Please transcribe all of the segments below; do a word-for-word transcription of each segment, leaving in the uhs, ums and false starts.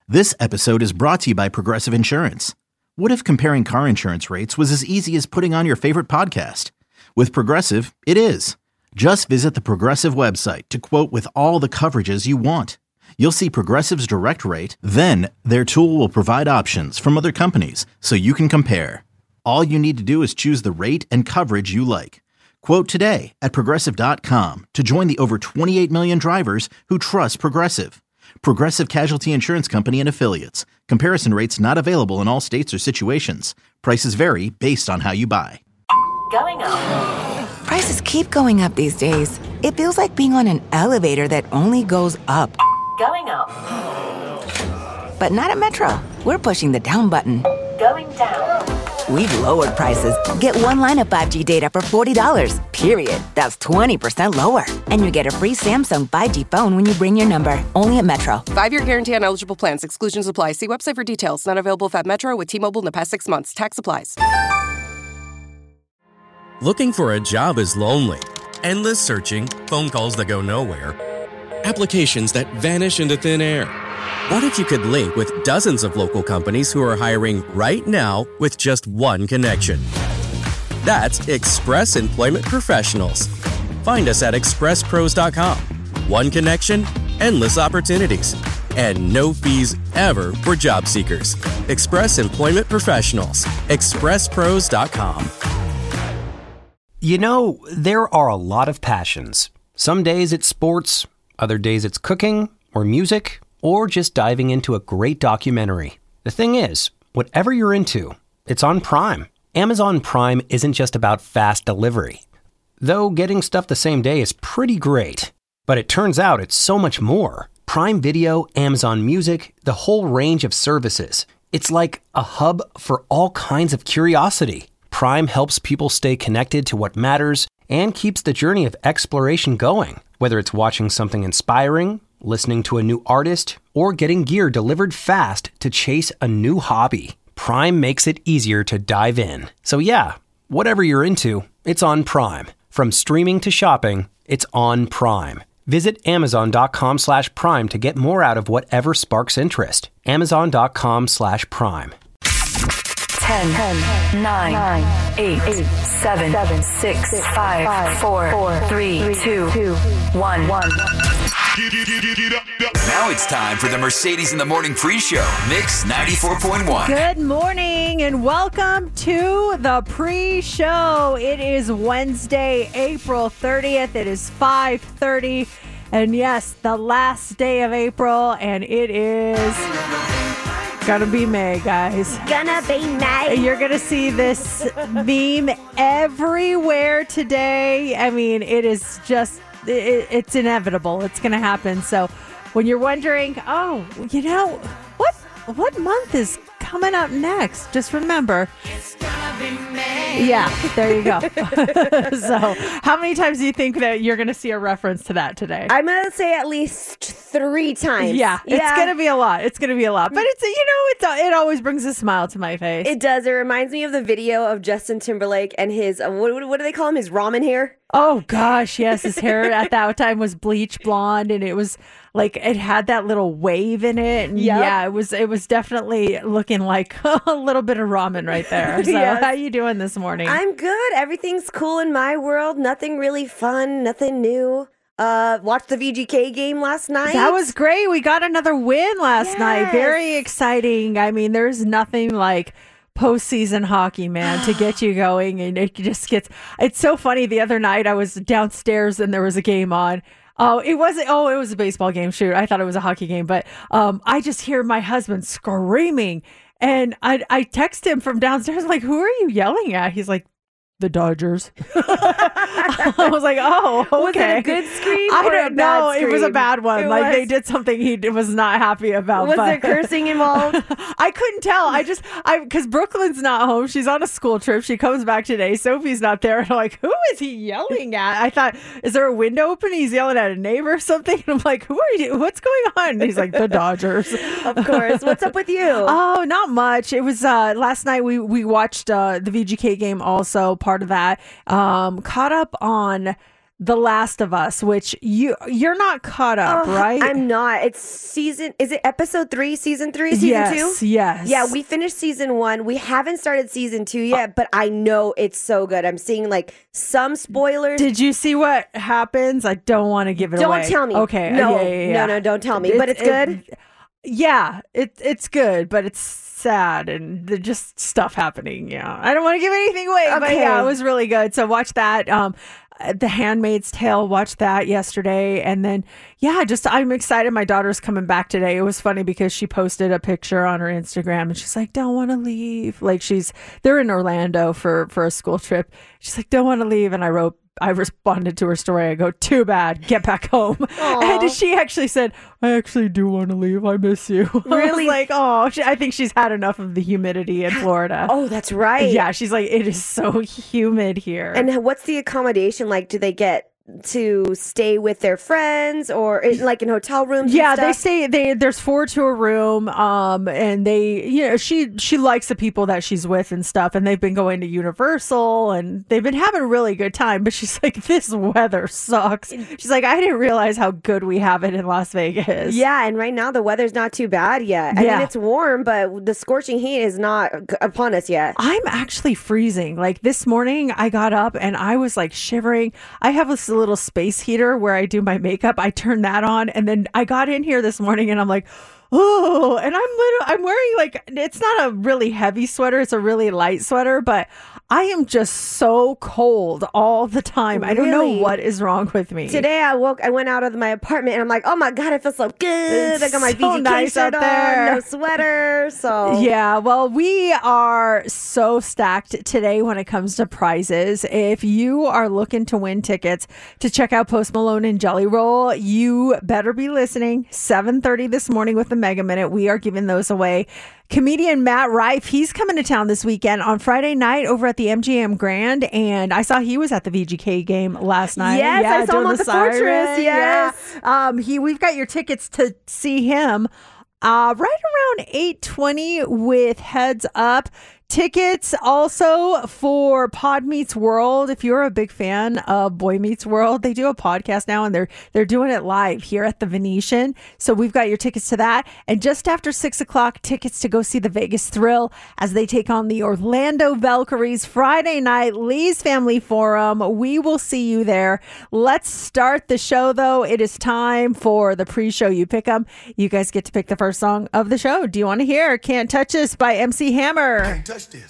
This episode is brought to you by Progressive Insurance. What if comparing car insurance rates was as easy as putting on your favorite podcast? With Progressive, it is. Just visit the Progressive website to quote with all the coverages you want. You'll see Progressive's direct rate, then their tool will provide options from other companies so you can compare. All you need to do is choose the rate and coverage you like. Quote today at progressive dot com to join the over twenty-eight million drivers who trust Progressive. Progressive Casualty Insurance Company and Affiliates. Comparison rates not available in all states or situations. Prices vary based on how you buy. Going up. Prices keep going up these days. It feels like being on an elevator that only goes up. Going up. But not at Metro. We're pushing the down button. Going down. We've lowered prices. Get one line of five G data for forty dollars, period. That's twenty percent lower. And you get a free Samsung five G phone when you bring your number. Only at Metro. Five-year guarantee on eligible plans. Exclusions apply. See website for details. Not available at Metro with T-Mobile in the past six months. Tax applies. Looking for a job is lonely. Endless searching, phone calls that go nowhere, applications that vanish into thin air. What if you could link with dozens of local companies who are hiring right now with just one connection? That's Express Employment Professionals. Find us at express pros dot com. One connection, endless opportunities, and no fees ever for job seekers. Express Employment Professionals. express pros dot com. You know, there are a lot of passions. Some days it's sports, other days it's cooking or music, or just diving into a great documentary. The thing is, whatever you're into, it's on Prime. Amazon Prime isn't just about fast delivery. Though getting stuff the same day is pretty great. But it turns out it's so much more. Prime Video, Amazon Music, the whole range of services. It's like a hub for all kinds of curiosity. Prime helps people stay connected to what matters and keeps the journey of exploration going. Whether it's watching something inspiring, listening to a new artist, or getting gear delivered fast to chase a new hobby, Prime makes it easier to dive in. So yeah, whatever you're into, it's on Prime. From streaming to shopping, it's on Prime. Visit amazon.com slash prime to get more out of whatever sparks interest. Amazon.com slash prime. ten, ten, nine, eight, seven, six, five, four, three, two, one. Now it's time for the Mercedes in the Morning pre-show, Mix ninety-four point one. Good morning and welcome to the pre-show. It is Wednesday, April thirtieth. It is five thirty. And yes, the last day of April, and it is gonna be May, guys. Gonna be May. You're gonna see this meme everywhere today. I mean, it is just... It, it's inevitable. It's going to happen. So when you're wondering, oh, you know, what what month is coming up next? Just remember. It's gonna be May. Yeah, there you go. So how many times do you think that you're going to see a reference to that today? I'm going to say at least three times. Yeah, yeah. It's going to be a lot. It's going to be a lot. But it's, you know, it's, it always brings a smile to my face. It does. It reminds me of the video of Justin Timberlake and his, uh, what, what do they call him? His ramen hair? Oh, gosh, yes. His hair at that time was bleach blonde, and it was like it had that little wave in it. And yep. Yeah, it was it was definitely looking like a little bit of ramen right there. So yes. How you doing this morning? I'm good. Everything's cool in my world. Nothing really fun. Nothing new. Uh, watched the V G K game last night. That was great. We got another win last yes. night. Very exciting. I mean, there's nothing like postseason hockey, man, to get you going, and it just gets, it's so funny. The other night I was downstairs and there was a game on. Oh, it wasn't, oh, it was a baseball game. Shoot, I thought it was a hockey game, but um, I just hear my husband screaming, and I, I text him from downstairs, like, who are you yelling at? He's like, the Dodgers. I was like, oh, okay. Was it a good scream? I or don't a know. bad scream? It was a bad one. It like was? They did something he was not happy about. Was but there cursing involved? I couldn't tell. I just, I because Brooklyn's not home. She's on a school trip. She comes back today. Sophie's not there. And I'm like, who is he yelling at? I thought, is there a window open? He's yelling at a neighbor or something. And I'm like, who are you? What's going on? And he's like, the Dodgers. Of course. What's up with you? Oh, not much. It was uh, last night we, we watched uh, the V G K game also, part of that. Um, caught up on The Last of Us, which you you're not caught up, Oh, right? I'm not. It's season. Is it episode three? Season three? Season yes, two? Yes. Yeah, we finished season one. We haven't started season two yet, but I know it's so good. I'm seeing like some spoilers. Did you see what happens? I don't want to give it Don't away. tell me. Okay. No, yeah, yeah, yeah. no, no, don't tell me. But it's it- good? Yeah, it, it's good, but it's sad and there's just stuff happening. Yeah. I don't want to give anything away, but Okay. yeah, it was really good. So watch that. Um, The Handmaid's Tale, watched that yesterday. And then, yeah, just I'm excited. My daughter's coming back today. It was funny because she posted a picture on her Instagram and she's like, don't want to leave. Like she's, they're in Orlando for, for a school trip. She's like, don't want to leave. And I wrote, I responded to her story. I go, too bad, get back home. And she actually said, I actually do want to leave. I miss you. I was Really? like, oh, she, I think she's had enough of the humidity in Florida. Oh, that's right. Yeah, she's like, it is so humid here. And what's the accommodation like? Do they get to stay with their friends or in, like in hotel rooms? yeah, and they stuff? stay. They there's four to a room. Um, and they, you know, she she likes the people that she's with and stuff. And they've been going to Universal and they've been having a really good time. But she's like, this weather sucks. She's like, I didn't realize how good we have it in Las Vegas. Yeah, and right now the weather's not too bad yet. I Yeah. mean, it's warm, but the scorching heat is not g- upon us yet. I'm actually freezing. Like this morning, I got up and I was like shivering. I have this little space heater where I do my makeup. I turned that on, and then I got in here this morning and I'm like, oh, and I'm literally, I'm wearing like, it's not a really heavy sweater. It's a really light sweater, but I am just so cold all the time. I don't know Really? what is wrong with me. Today I woke, I went out of my apartment and I'm like, oh my God, I feel so good. It's I got my so V G K nice shirt out there. on, no sweater. So Yeah, well, we are so stacked today when it comes to prizes. If you are looking to win tickets to check out Post Malone and Jelly Roll, you better be listening. seven thirty this morning with the Mega Minute. We are giving those away. Comedian Matt Rife, he's coming to town this weekend on Friday night over at the M G M Grand, and I saw he was at the V G K game last night. Yes, I saw doing him on the siren. Fortress, yes. Yeah. Um, he, we've got your tickets to see him uh, right around eight twenty with Heads Up. Tickets also for Pod Meets World. If you're a big fan of Boy Meets World, they do a podcast now and they're they're doing it live here at the Venetian. So we've got your tickets to that. And just after six o'clock, tickets to go see the Vegas Thrill as they take on the Orlando Valkyries Friday night, Lee's Family Forum. We will see you there. Let's start the show though. It is time for the pre-show You Pick 'em. You guys get to pick the first song of the show. Do you want to hear Can't Touch This by M C Hammer? Touch this.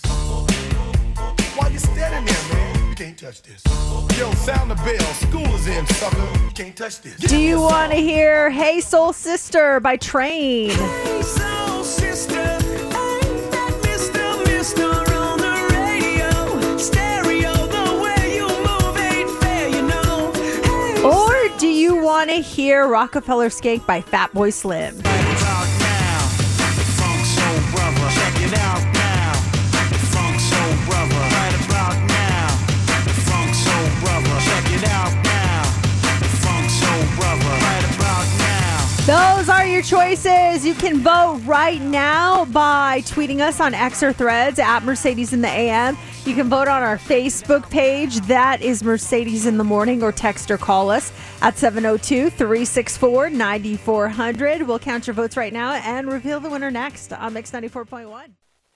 Why you standing there, man? You can't touch this. Yo, sound the bell. School is in, sucker. You can't touch this. Do you want to hear Hey Soul Sister by Train? Hey, soul sister. Ain't that Mister Mister on the radio? Stereo, the way you move ain't fair, you know. Hey, Or do you want to hear Rockefeller Skank by Fatboy Slim? right about now, the Funk Soul Brother. Check it out now. The Funk Soul Brother. Right about now, the Funk Soul Brother. Check it out now. The Funk Soul Brother. Right about now. Those are your choices. You can vote right now by tweeting us on X or Threads at Mercedes in the A M. You can vote on our Facebook page. That is Mercedes in the Morning, or text or call us at seven oh two, three six four, nine four hundred. We'll count your votes right now and reveal the winner next on Mix ninety-four point one.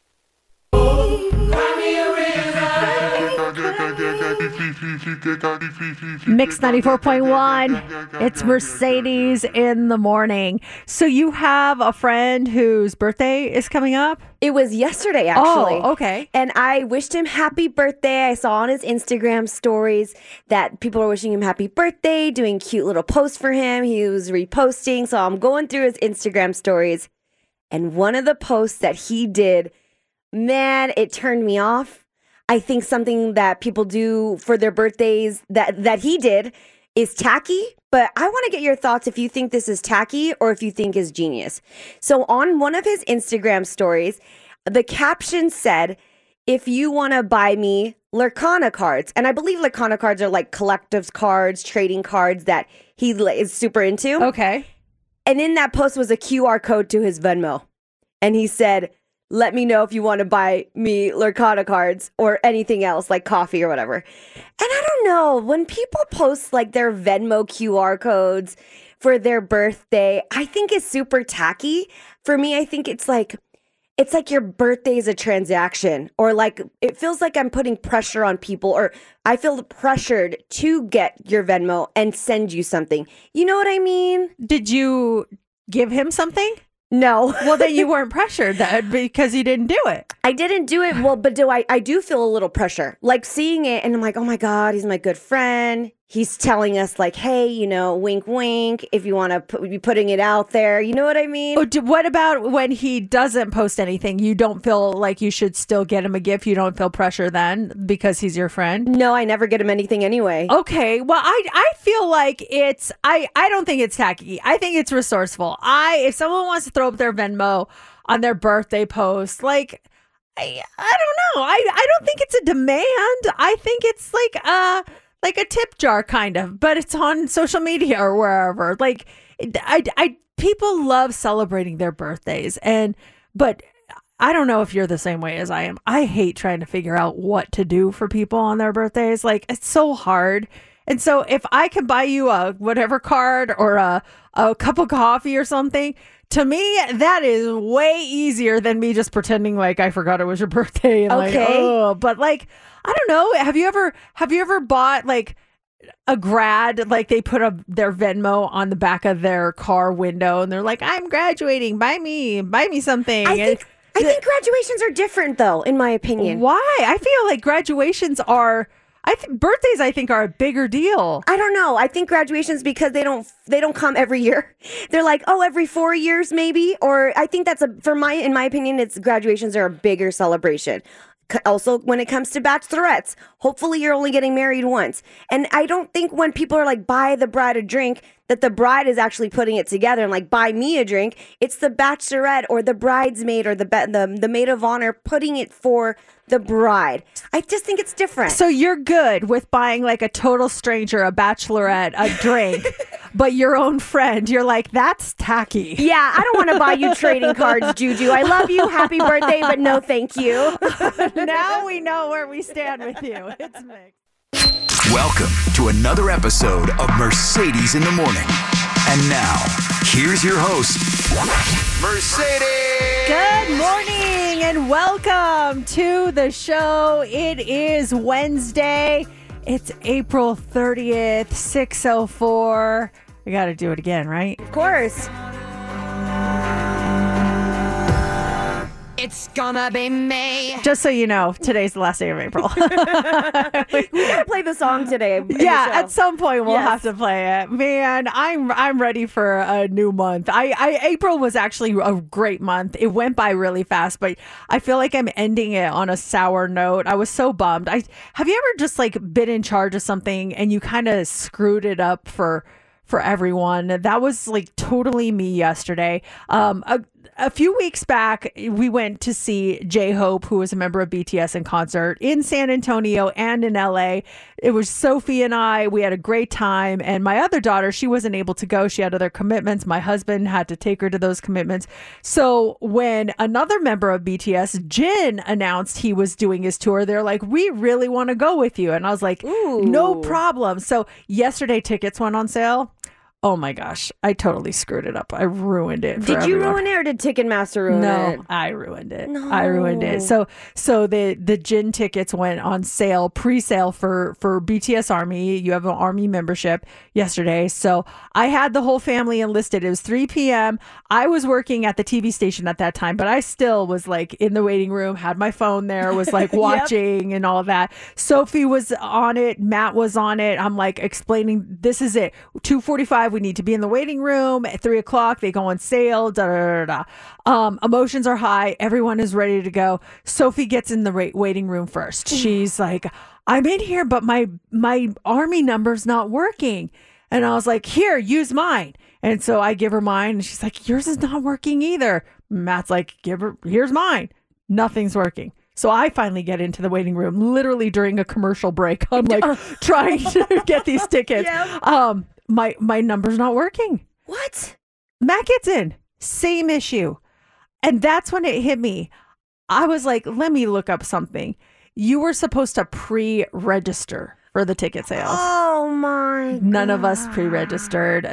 Mix ninety-four point one. It's Mercedes in the Morning. So you have a friend whose birthday is coming up? it was yesterday, actually. Oh, okay. And I wished him happy birthday. I saw on his Instagram stories that people were wishing him happy birthday, doing cute little posts for him. He was reposting. So I'm going through his Instagram stories. And one of the posts that he did, man, it turned me off. I think something that people do for their birthdays that, that he did is tacky, but I want to get your thoughts if you think this is tacky or if you think is genius. So on one of his Instagram stories, the caption said, if you want to buy me Lurkana cards, and I believe Lurkana cards are like collectives cards, trading cards that he is super into. Okay. And in that post was a Q R code to his Venmo. And he said, let me know if you want to buy me Lurkana cards or anything else like coffee or whatever. And I don't know, when people post like their Venmo Q R codes for their birthday, I think it's super tacky. For me, I think it's like, it's like your birthday is a transaction, or like it feels like I'm putting pressure on people, or I feel pressured to get your Venmo and send you something. You know what I mean? Did you give him something? No. Well, then you weren't pressured that because you didn't do it. I didn't do it. Well, but do I, I do feel a little pressure, like seeing it and I'm like, oh my God, he's my good friend. He's telling us like, hey, you know, wink, wink, if you want to put, be putting it out there. You know what I mean? Oh, do, what about when he doesn't post anything? You don't feel like you should still get him a gift? You don't feel pressure then because he's your friend? No, I never get him anything anyway. Okay. Well, I I feel like it's, I, I don't think it's tacky. I think it's resourceful. I, if someone wants to throw up their Venmo on their birthday post, like, I, I don't know. I, I don't think it's a demand. I think it's like, uh, like a tip jar kind of, but it's on social media or wherever. Like I, I, people love celebrating their birthdays, and, but I don't know if you're the same way as I am. I hate trying to figure out what to do for people on their birthdays. Like it's so hard. And so if I can buy you a whatever card or a, a cup of coffee or something, to me, that is way easier than me just pretending like I forgot it was your birthday. And okay. Like, oh, but like, I don't know. Have you ever, have you ever bought like a grad, like they put a, their Venmo on the back of their car window and they're like, I'm graduating. Buy me, buy me something. I and, think, I think graduations are different though, in my opinion. Why? I feel like graduations are, I think birthdays, I think, are a bigger deal. I don't know. I think graduations, because they don't they don't come every year. They're like, oh, every four years maybe. Or I think that's a, for my, in my opinion, it's graduations are a bigger celebration. Also, when it comes to bachelorettes, hopefully you're only getting married once. And I don't think when people are like, buy the bride a drink, that the bride is actually putting it together and like, buy me a drink. It's the bachelorette or the bridesmaid or the the, the maid of honor putting it for the bride. I just think it's different. So you're good with buying like a total stranger, a bachelorette, a drink, but your own friend, you're like, that's tacky. Yeah, I don't want to buy you trading cards, Juju. I love you. Happy birthday, but no thank you. Now we know where we stand with you. It's mixed. Welcome to another episode of Mercedes in the Morning. And now, here's your host, Mercedes. Good morning and welcome to the show. It is Wednesday. It's April thirtieth, six oh four. I got to do it again, right? Of course. It's gonna be me. Just so you know, today's the last day of April. We gotta play the song today. Yeah, at some point we'll Yes. have to play it. Man, I'm I'm ready for a new month. I, I April was actually a great month. It went by really fast, but I feel like I'm ending it on a sour note. I was so bummed. I have you ever just like been in charge of something and you kind of screwed it up for for everyone? That was like totally me yesterday. Um, a, a few weeks back, we went to see J-Hope, who was a member of B T S, in concert in San Antonio and in L A. It was Sophie and I. We had a great time. And my other daughter, she wasn't able to go. She had other commitments. My husband had to take her to those commitments. So when another member of B T S, Jin, announced he was doing his tour, they're like, we really want to go with you. And I was like, Ooh. No problem. So yesterday, tickets went on sale. Oh my gosh, I totally screwed it up. I ruined it. For Did you everyone. ruin it or did Ticketmaster ruin no, it? No, I ruined it. No. I ruined it. So so the the Jin tickets went on sale, pre-sale for for B T S Army. You have an Army membership yesterday. So I had the whole family enlisted. It was three p.m. I was working at the T V station at that time, but I still was like in the waiting room, had my phone there, was like watching yep. and all that. Sophie was on it. Matt was on it. I'm like explaining, this is it. two forty-five, we need to be in the waiting room. At three o'clock, they go on sale. Da, da, da, da. Um, emotions are high. Everyone is ready to go. Sophie gets in the ra- waiting room first. She's like, I'm in here, but my my Army number's not working. And I was like, here, use mine. And so I give her mine. And she's like, yours is not working either. Matt's like, give her, here's mine. Nothing's working. So I finally get into the waiting room, literally during a commercial break. I'm like trying to get these tickets. Yep. Um, my my number's not working. What? Matt gets in. Same issue. And that's when it hit me. I was like, let me look up something. You were supposed to pre-register for the ticket sales. Oh my None God. of us pre-registered.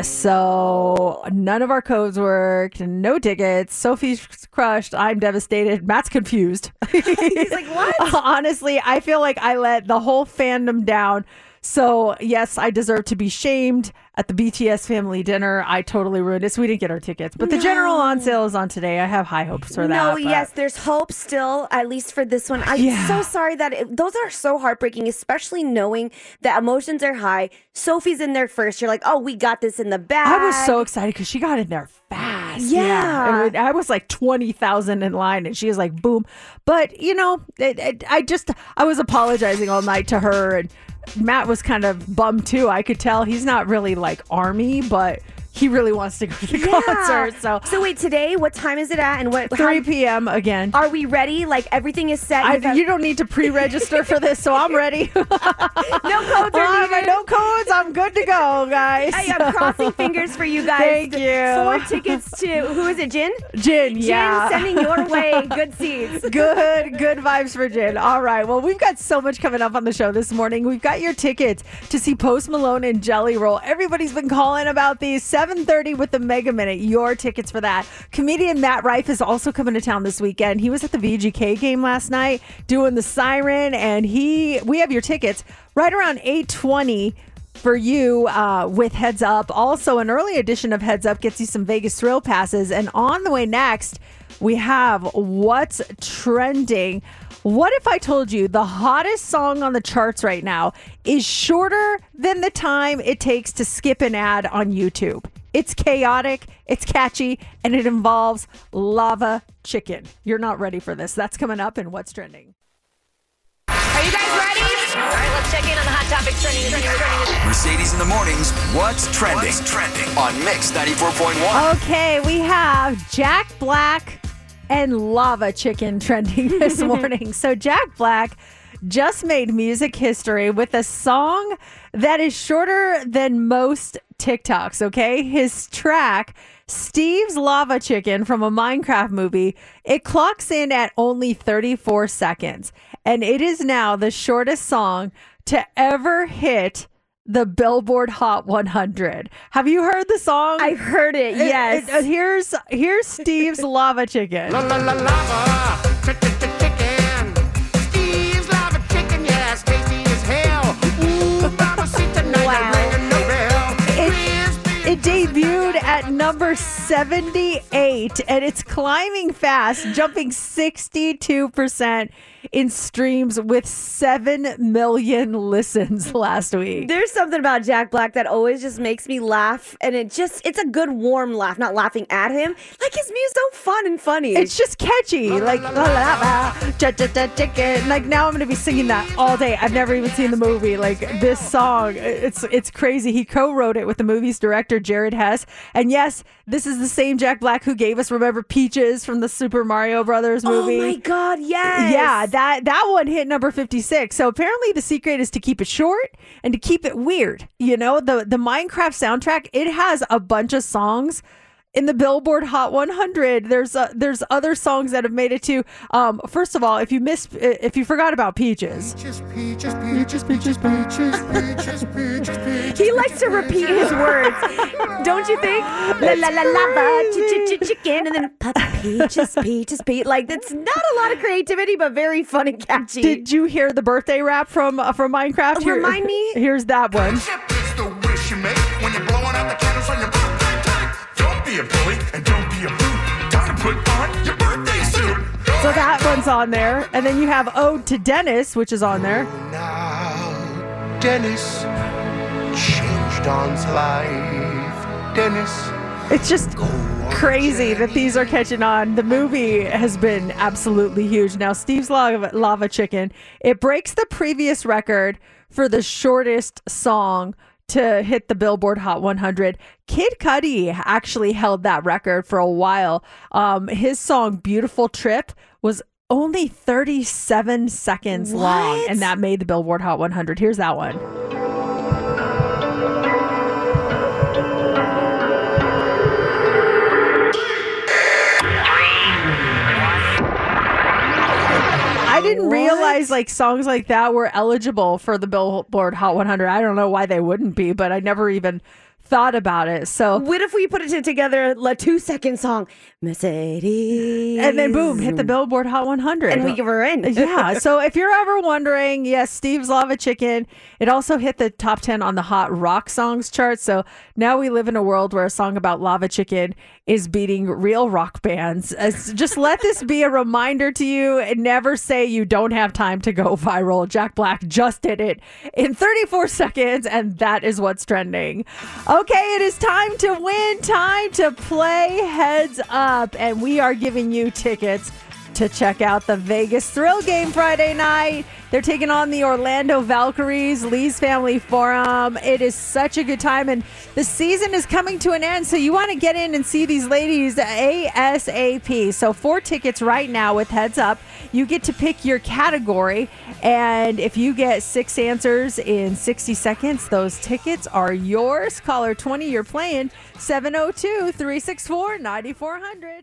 So none of our codes worked. No tickets. Sophie's crushed. I'm devastated. Matt's confused. He's like, what? Honestly, I feel like I let the whole fandom down. So, yes, I deserve to be shamed at the B T S family dinner. I totally ruined it. So we didn't get our tickets. But the No. general on sale is on today. I have high hopes for that. No, but- yes, there's hope still, at least for this one. I'm Yeah. so sorry that it, those are so heartbreaking, especially knowing that emotions are high. Sophie's in there first. You're like, oh, we got this in the bag. I was so excited because she got in there fast. Yeah. And I was like twenty thousand in line and she was like, boom. But, you know, it, it, I just, I was apologizing all night to her, and Matt was kind of bummed too. I could tell he's not really like Army, but he really wants to go to the Yeah. concert. So So wait, today, what time is it at? And what? three how- p.m. again. Are we ready? Like everything is set. I, You've got- you don't need to pre-register for this, so I'm ready. no codes are Um, needed. no codes. I'm good to go, guys. I am crossing fingers for you guys. Thank you. Four tickets to who is it? Jin. Jin, yeah. Jin, sending your way. Good seats. Good, good vibes for Jin. All right. Well, we've got so much coming up on the show this morning. We've got your tickets to see Post Malone and Jelly Roll. Everybody's been calling about these. seven thirty with the Mega Minute. Your tickets for that. Comedian Matt Rife is also coming to town this weekend. He was at the V G K game last night doing the siren, and he. We have your tickets right around eight twenty. For you uh, with Heads Up. Also, an early edition of Heads Up gets you some Vegas Thrill passes. And on the way next, we have What's Trending. What if I told you the hottest song on the charts right now is shorter than the time it takes to skip an ad on YouTube? It's chaotic, it's catchy, and it involves lava chicken. You're not ready for this. That's coming up in What's Trending. Are you guys ready? All right, let's check in on the hot topics trending. trending, trending. Mercedes in the mornings. What's trending? What's trending on Mix ninety-four point one? Okay, we have Jack Black and lava chicken trending this morning. So Jack Black just made music history with a song that is shorter than most TikToks, okay? His track, Steve's Lava Chicken from a Minecraft movie, it clocks in at only thirty-four seconds. And it is now the shortest song to ever hit the Billboard Hot one hundred. Have you heard the song? I've heard it, yes. It- it- here's here's Steve's Lava Chicken. La la la lava, chicken. Steve's lava chicken, yes, tasty as hell. Ooh, mama, see tonight, Wow. I'm ringing the bell. It, it debuted at number seventy-eight, and it's climbing fast, jumping sixty-two percent in streams with seven million listens last week. There's something about Jack Black that always just makes me laugh, and it just, it's a good warm laugh, not laughing at him. Like, his music's so fun and funny. It's just catchy, like la la la, cha cha cha chicken. Like now I'm gonna be singing that all day. I've never even seen the movie. Like this song, it's it's crazy. He co-wrote it with the movie's director Jared Hess, and yes, this is the same Jack Black who gave us Remember Peaches from the Super Mario Brothers movie. Oh my God, yes. Yeah, that that one hit number fifty-six. So apparently the secret is to keep it short and to keep it weird. You know, the the Minecraft soundtrack, it has a bunch of songs in the Billboard Hot one hundred. There's uh, there's other songs that have made it to. Um, first of all, if you missed, if you forgot about Peaches, Peaches, peaches, peaches, peaches, peaches, peaches, peaches, peaches. He likes to repeat his words. Don't you think? La la la lava, ch ch ch chicken, and then papa peaches, peaches, peach. Like, that's not a lot of creativity, but very fun and catchy. did you hear the birthday rap from uh, from Minecraft? Here- Remind me. Here's that one. It's the wish you make when you're blowing out the candles on your birthday cake. Don't be a bully and don't be a boot. Time to put on your birthday suit. So that one's on there, and then you have Ode to Dennis, which is on there. Now, Dennis changed Don's life. Dennis. It's just crazy that these are catching on. The movie has been absolutely huge. Now, Steve's Lava, Lava Chicken, it breaks the previous record for the shortest song to hit the Billboard Hot one hundred. Kid Cudi actually held that record for a while. Um, his song Beautiful Trip was only thirty-seven seconds long, What? and that made the Billboard Hot one hundred. Here's that one. didn't What? realize like songs like that were eligible for the Billboard Hot one hundred. I don't know why they wouldn't be, but I never even thought about it. So What if we put it together, a two second song, Mercedes, and then boom, hit the Billboard Hot one hundred. and we give her in. Yeah. So if you're ever wondering, yes, Steve's Lava Chicken, it also hit the top ten on the Hot Rock Songs chart. So now we live in a world where a song about lava chicken is beating real rock bands. As, just let this be a reminder to you, and never say you don't have time to go viral. Jack Black just did it in thirty-four seconds, and that is what's trending. Okay, it is time to win, time to play Heads Up, and we are giving you tickets to check out the Vegas Thrill Game Friday night. They're taking on the Orlando Valkyries, Lee's Family Forum. It is such a good time, and the season is coming to an end, so you want to get in and see these ladies ASAP. So four tickets right now with Heads Up. You get to pick your category, and if you get six answers in sixty seconds, those tickets are yours. Caller twenty, you're playing seven oh two, three six four, nine four hundred.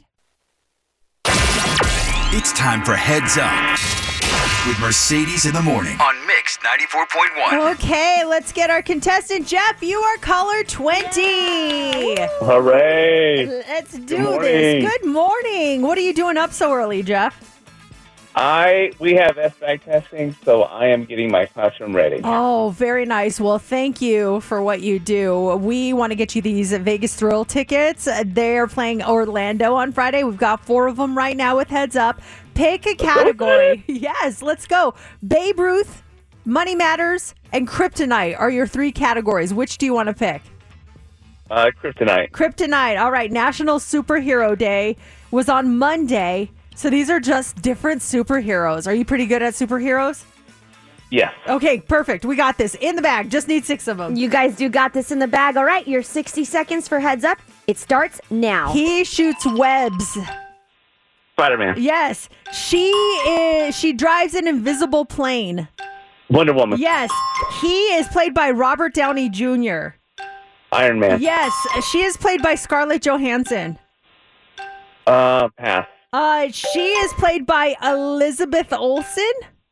It's time for Heads Up with Mercedes in the Morning on Mix ninety-four point one. Okay, let's get our contestant. Jeff, you are caller twenty. Hooray! Let's do Good morning. this. Good morning. What are you doing up so early, Jeff? I we have S B A C testing, so I am getting my classroom ready. Oh, very nice. Well, thank you for what you do. We want to get you these Vegas Thrill tickets. They're playing Orlando on Friday. We've got four of them right now with Heads Up. Pick a category. Yes, let's go. Babe Ruth, Money Matters, and Kryptonite are your three categories. Which do you want to pick? Uh, Kryptonite. Kryptonite. All right. National Superhero Day was on Monday. So these are just different superheroes. Are you pretty good at superheroes? Yes. Okay, perfect. We got this in the bag. Just need six of them. You guys do got this in the bag. All right, your sixty seconds for Heads Up. It starts now. He shoots webs. Spider-Man. Yes. She is. She drives an invisible plane. Wonder Woman. Yes. He is played by Robert Downey Junior Iron Man. Yes. She is played by Scarlett Johansson. Uh, pass. Uh, she is played by Elizabeth Olsen.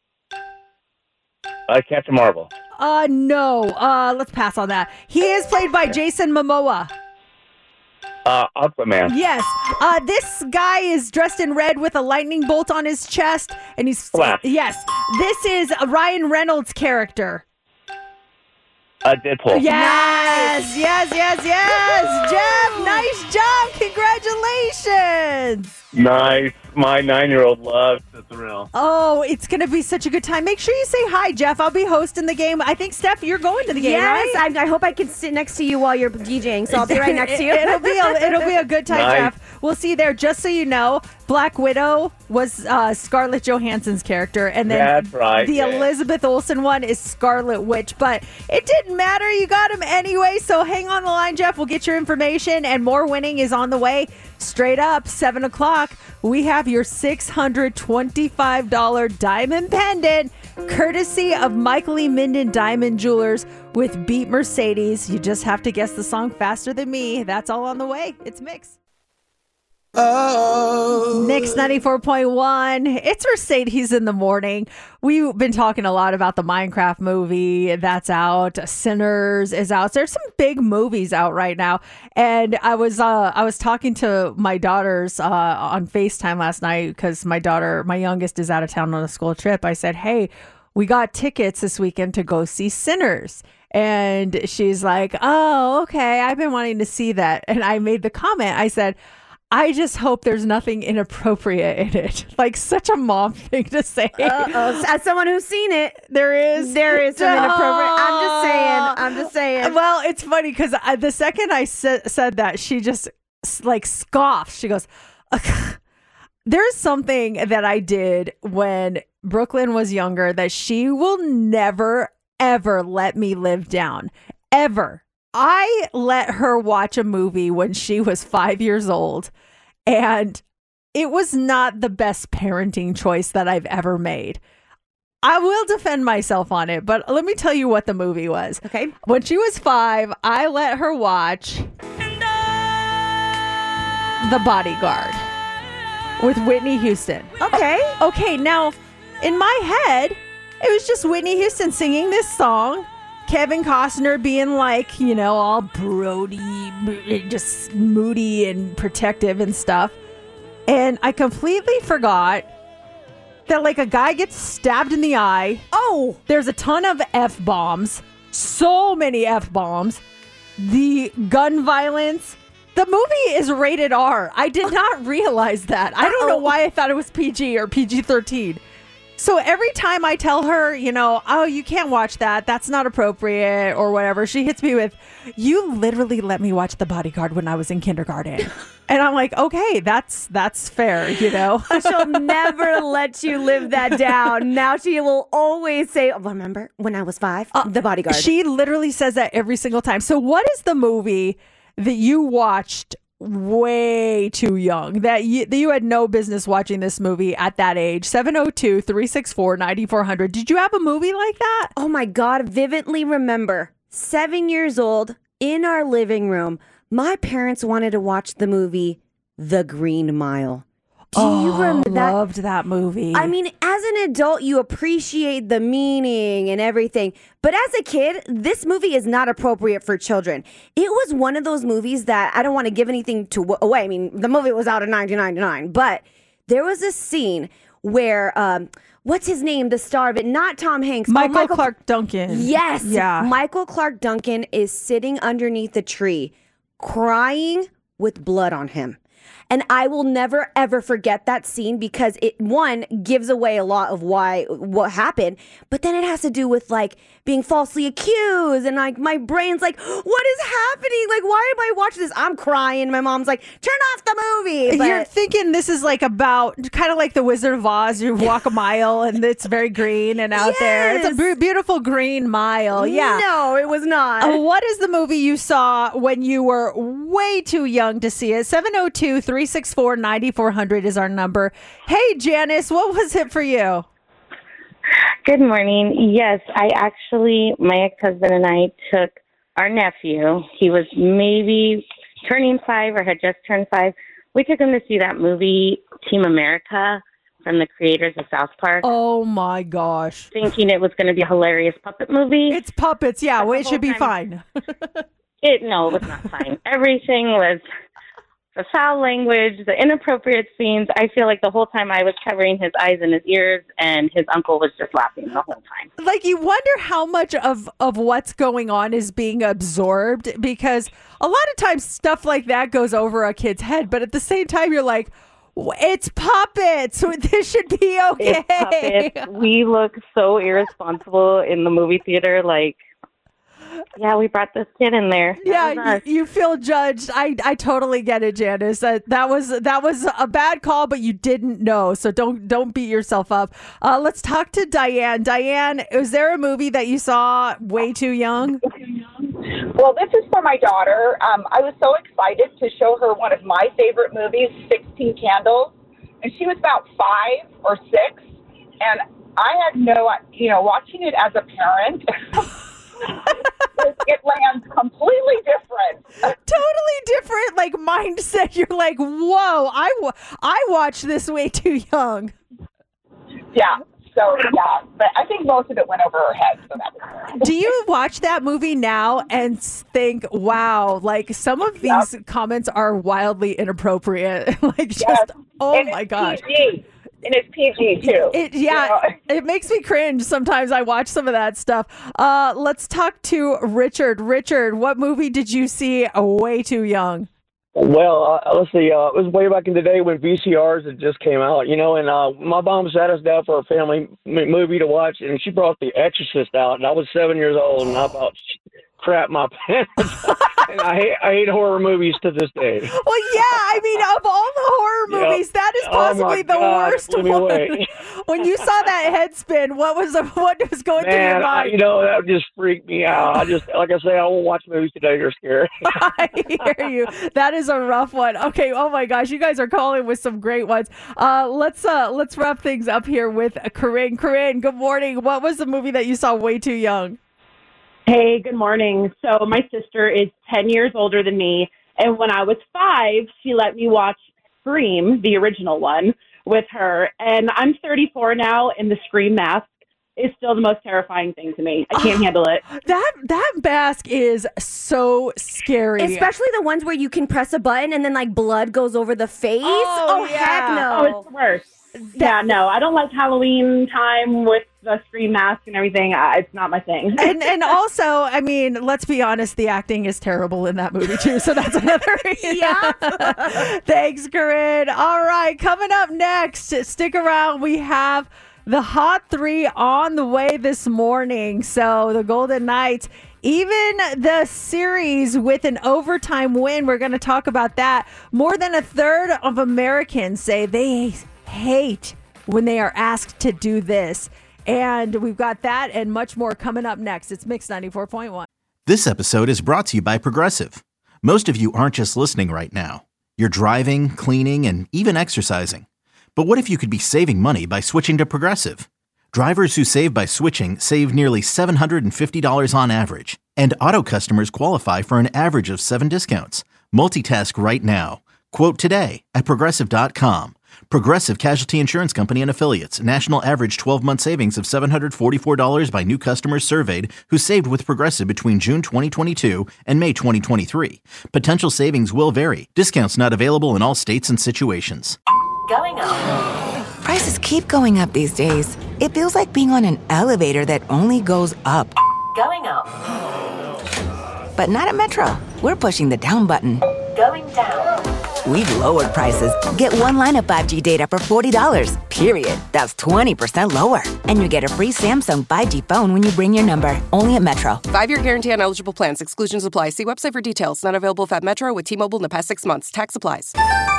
Uh, Captain Marvel. Uh, no. Uh, let's pass on that. He is played by Jason Momoa. Uh, Aquaman. Yes. Uh, this guy is dressed in red with a lightning bolt on his chest, and he's Flash. Yes. This is Ryan Reynolds' character. Uh, Deadpool. Yes, yes, yes, yes. Jeff, nice job. Congratulations. Nice. My nine-year-old loves the thrill. Oh, it's going to be such a good time. Make sure you say hi, Jeff. I'll be hosting the game. I think, Steph, you're going to the game, yes, right? I, I hope I can sit next to you while you're DJing, so I'll be right next to you. It'll be a, it'll be a good time, Nice. Jeff. We'll see you there. Just so you know, Black Widow was uh, Scarlett Johansson's character, and then That's right, the yeah. Elizabeth Olsen one is Scarlet Witch. But it didn't matter. You got him anyway. So hang on the line, Jeff. We'll get your information, and more winning is on the way. Straight up, seven o'clock. We have your six hundred twenty-five dollars diamond pendant, courtesy of Michael E. Minden Diamond Jewelers with Beat Mercedes. You just have to guess the song faster than me. That's all on the way. It's Mix. Oh. Mix ninety-four point one. It's Mercedes in the morning. We've been talking a lot about the Minecraft movie that's out. Sinners is out. There's some big movies out right now. And I was uh, I was talking to my daughters uh, on FaceTime last night because my daughter, my youngest, is out of town on a school trip. I said, hey, we got tickets this weekend to go see Sinners. And she's like, oh, okay. I've been wanting to see that. And I made the comment. I said, I just hope there's nothing inappropriate in it. Like such a mom thing to say. Uh-oh. As someone who's seen it, there is. There is some inappropriate. I'm just saying. I'm just saying. Well, it's funny because the second I sa- said that, she just like scoffed. She goes, there's something that I did when Brooklyn was younger that she will never, ever let me live down. Ever. I let her watch a movie when she was five years old, and it was not the best parenting choice that I've ever made. I will defend myself on it, but let me tell you what the movie was. Okay. When she was five, I let her watch The Bodyguard with Whitney Houston. Okay. Okay, now in my head, it was just Whitney Houston singing this song. Kevin Costner being like, you know, all Brody, just moody and protective and stuff. And I completely forgot that like a guy gets stabbed in the eye. Oh, there's a ton of F-bombs. So many F-bombs. The gun violence. The movie is rated R. I did not realize that. I don't know why I thought it was P G or P G thirteen. So every time I tell her, you know, oh, you can't watch that, that's not appropriate or whatever, she hits me with, you literally let me watch The Bodyguard when I was in kindergarten. And I'm like, okay, that's that's fair, you know. She'll never let you live that down. Now she will always say, oh, remember when I was five? Uh, The Bodyguard. She literally says that every single time. So what is the movie that you watched way too young, that you, that you had no business watching this movie at that age? seven oh two, three six four, nine four hundred. Did you have a movie like that? Oh my God, vividly remember. Seven years old, in our living room, my parents wanted to watch the movie The Green Mile. Do oh, you remember that? Loved that movie. I mean, as an adult, you appreciate the meaning and everything. But as a kid, this movie is not appropriate for children. It was one of those movies that I don't want to give anything to away. I mean, the movie was out in nineteen ninety-nine, but there was a scene where, um, what's his name? The star of it, not Tom Hanks. Michael, oh, Michael Clark Duncan. Yes. Yeah. Michael Clark Duncan is sitting underneath a tree, crying with blood on him. And I will never, ever forget that scene because it, one, gives away a lot of why, what happened. But then it has to do with, like, being falsely accused. And, like, my brain's like, what is happening? Like, why am I watching this? I'm crying. My mom's like, turn off the movie. But you're thinking this is, like, about, kind of like the Wizard of Oz. You walk a mile and it's very green and out yes. there. It's a b- beautiful green mile. Yeah. No, it was not. Uh, what is the movie you saw when you were way too young to see it? seven oh two, three six four, nine four hundred is our number. Hey, Janice, what was it for you? Good morning. Yes, I actually, my ex-husband and I took our nephew. He was maybe turning five or had just turned five. We took him to see that movie, Team America, from the creators of South Park. Oh, my gosh. Thinking it was going to be a hilarious puppet movie. It's puppets, yeah. Well, it should be fine. it No, it was not fine. Everything was... the foul language, the inappropriate scenes. I feel like the whole time I was covering his eyes and his ears, and his uncle was just laughing the whole time. Like, you wonder how much of, of what's going on is being absorbed, because a lot of times stuff like that goes over a kid's head, but at the same time, you're like, it's puppets. So this should be okay. It's puppets. We look so irresponsible in the movie theater, like, yeah, we brought this kid in there. That yeah, you, you feel judged. I, I totally get it, Janice. That that was that was a bad call, but you didn't know, so don't don't beat yourself up. Uh, let's talk to Diane. Diane, was there a movie that you saw way too young? Well, this is for my daughter. Um, I was so excited to show her one of my favorite movies, sixteen Candles, and she was about five or six, and I had no, you know, watching it as a parent. it, it lands completely different. Totally different, like, mindset. You're like, whoa, I, w- I watched this way too young. Yeah, so, yeah. But I think most of it went over her head. So that was Do you watch that movie now and think, wow, like, some of these yep. comments are wildly inappropriate? Like, just, yes. oh, and my gosh. P G. And it's P G, too. It, yeah, you know? It makes me cringe sometimes. I watch some of that stuff. Uh, let's talk to Richard. Richard, what movie did you see way too young? Well, uh, let's see. Uh, it was way back in the day when V C Rs had just came out, you know, and uh, my mom sat us down for a family m- movie to watch, and she brought The Exorcist out, and I was seven years old, and I about crap my pants. And I hate, I hate horror movies to this day. Well, yeah, I mean, of all the horror movies, yep. that is possibly oh the God, worst one. When you saw that head spin, what was the, what was going Man, through your mind? I, you know, that just freaked me out. I just, like I say, I won't watch movies today. They're scary. I hear you. That is a rough one. Okay. Oh my gosh, you guys are calling with some great ones. Uh, let's uh, let's wrap things up here with Corinne. Corinne, good morning. What was the movie that you saw way too young? Hey, good morning. So my sister is ten years older than me, and when I was five, she let me watch Scream, the original one, with her. And I'm thirty-four now, and the Scream mask is still the most terrifying thing to me. I can't Oh, handle it. That that mask is so scary. Especially the ones where you can press a button and then like blood goes over the face. Oh, Oh, yeah. heck no. Oh, it's the worst. Yeah, no, I don't like Halloween time with the Scream mask and everything. Uh, it's not my thing. and and also, I mean, let's be honest, the acting is terrible in that movie too. So that's another reason. Yeah. Thanks, Corinne. All right, coming up next, stick around. We have the Hot Three on the way this morning. So the Golden Knights, even the series with an overtime win, we're going to talk about that. More than a third of Americans say they hate when they are asked to do this. And we've got that and much more coming up next. It's Mix ninety-four point one. This episode is brought to you by Progressive. Most of you aren't just listening right now. You're driving, cleaning, and even exercising. But what if you could be saving money by switching to Progressive? Drivers who save by switching save nearly seven hundred fifty dollars on average. And auto customers qualify for an average of seven discounts. Multitask right now. Quote today at Progressive dot com. Progressive Casualty Insurance Company and Affiliates. National average twelve-month savings of seven hundred forty-four dollars by new customers surveyed who saved with Progressive between June twenty twenty-two and May twenty twenty-three. Potential savings will vary. Discounts not available in all states and situations. Going up. Prices keep going up these days. It feels like being on an elevator that only goes up. Going up. But not at Metro. We're pushing the down button. Going down. We've lowered prices. Get one line of five G data for forty dollars, period. That's twenty percent lower. And you get a free Samsung five G phone when you bring your number. Only at Metro. Five-year guarantee on eligible plans. Exclusions apply. See website for details. Not available if at Metro with T-Mobile in the past six months. Tax applies.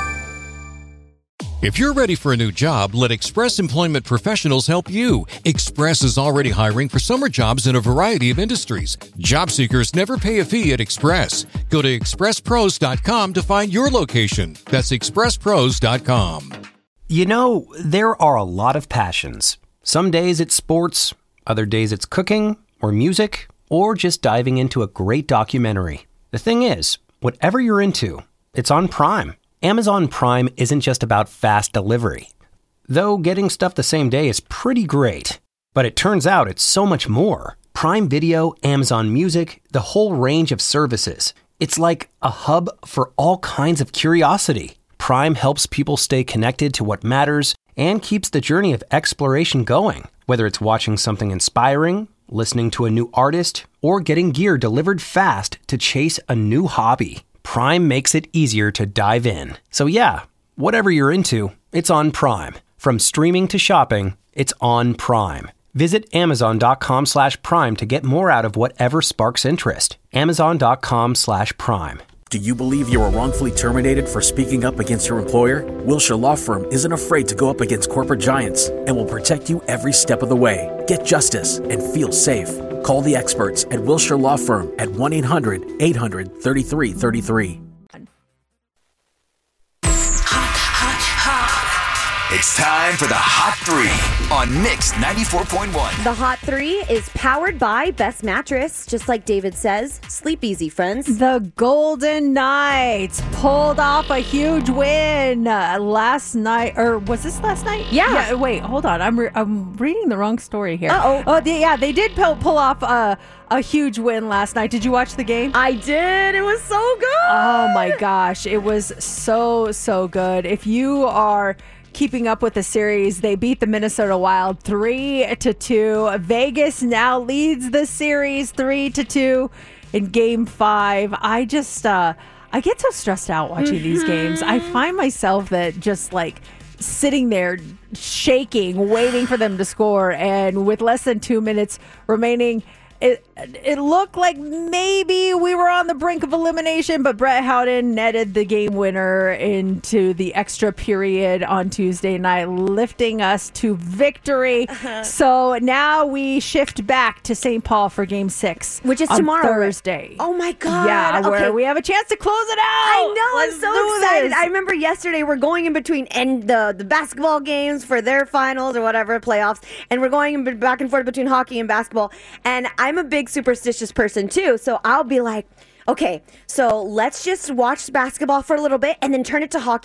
If you're ready for a new job, let Express Employment Professionals help you. Express is already hiring for summer jobs in a variety of industries. Job seekers never pay a fee at Express. Go to express pros dot com to find your location. That's express pros dot com. You know, there are a lot of passions. Some days it's sports, other days it's cooking or music, or just diving into a great documentary. The thing is, whatever you're into, it's on Prime. Amazon Prime isn't just about fast delivery. Though getting stuff the same day is pretty great. But it turns out it's so much more. Prime Video, Amazon Music, the whole range of services. It's like a hub for all kinds of curiosity. Prime helps people stay connected to what matters and keeps the journey of exploration going. Whether it's watching something inspiring, listening to a new artist, or getting gear delivered fast to chase a new hobby. Prime makes it easier to dive in. So yeah, whatever you're into, it's on Prime. From streaming to shopping, it's on Prime. Visit amazon.com slash prime to get more out of whatever sparks interest. Amazon.com slash prime. Do you believe you were wrongfully terminated for speaking up against your employer? Wilshire Law Firm isn't afraid to go up against corporate giants and will protect you every step of the way. Get justice and feel safe. Call the experts at Wilshire Law Firm at one eight hundred eight hundred thirty-three thirty-three. It's time for the Hot Three on Mix ninety-four point one. The Hot Three is powered by Best Mattress. Just like David says, sleep easy, friends. The Golden Knights pulled off a huge win uh, last night. Or was this last night? Yeah. yeah wait, hold on. I'm re- I'm reading the wrong story here. Uh-oh. Oh, they, yeah, they did pull, pull off a, a huge win last night. Did you watch the game? I did. It was so good. Oh, my gosh. It was so, so good. If you are keeping up with the series, they beat the Minnesota Wild three to two. Vegas now leads the series three to two in game five. I just, uh, I get so stressed out watching mm-hmm. these games. I find myself that just like sitting there shaking, waiting for them to score. And with less than two minutes remaining, It it looked like maybe we were on the brink of elimination, but Brett Howden netted the game winner into the extra period on Tuesday night, lifting us to victory. Uh-huh. So now we shift back to Saint Paul for game six, which is on tomorrow. Thursday. Oh my God. Yeah, okay. where we have a chance to close it out. I know. Let's I'm so excited. this. I remember yesterday we're going in between and the, the basketball games for their finals or whatever, playoffs, and we're going in back and forth between hockey and basketball. And I'm a big superstitious person too, so I'll be like, okay, so let's just watch basketball for a little bit and then turn it to hockey.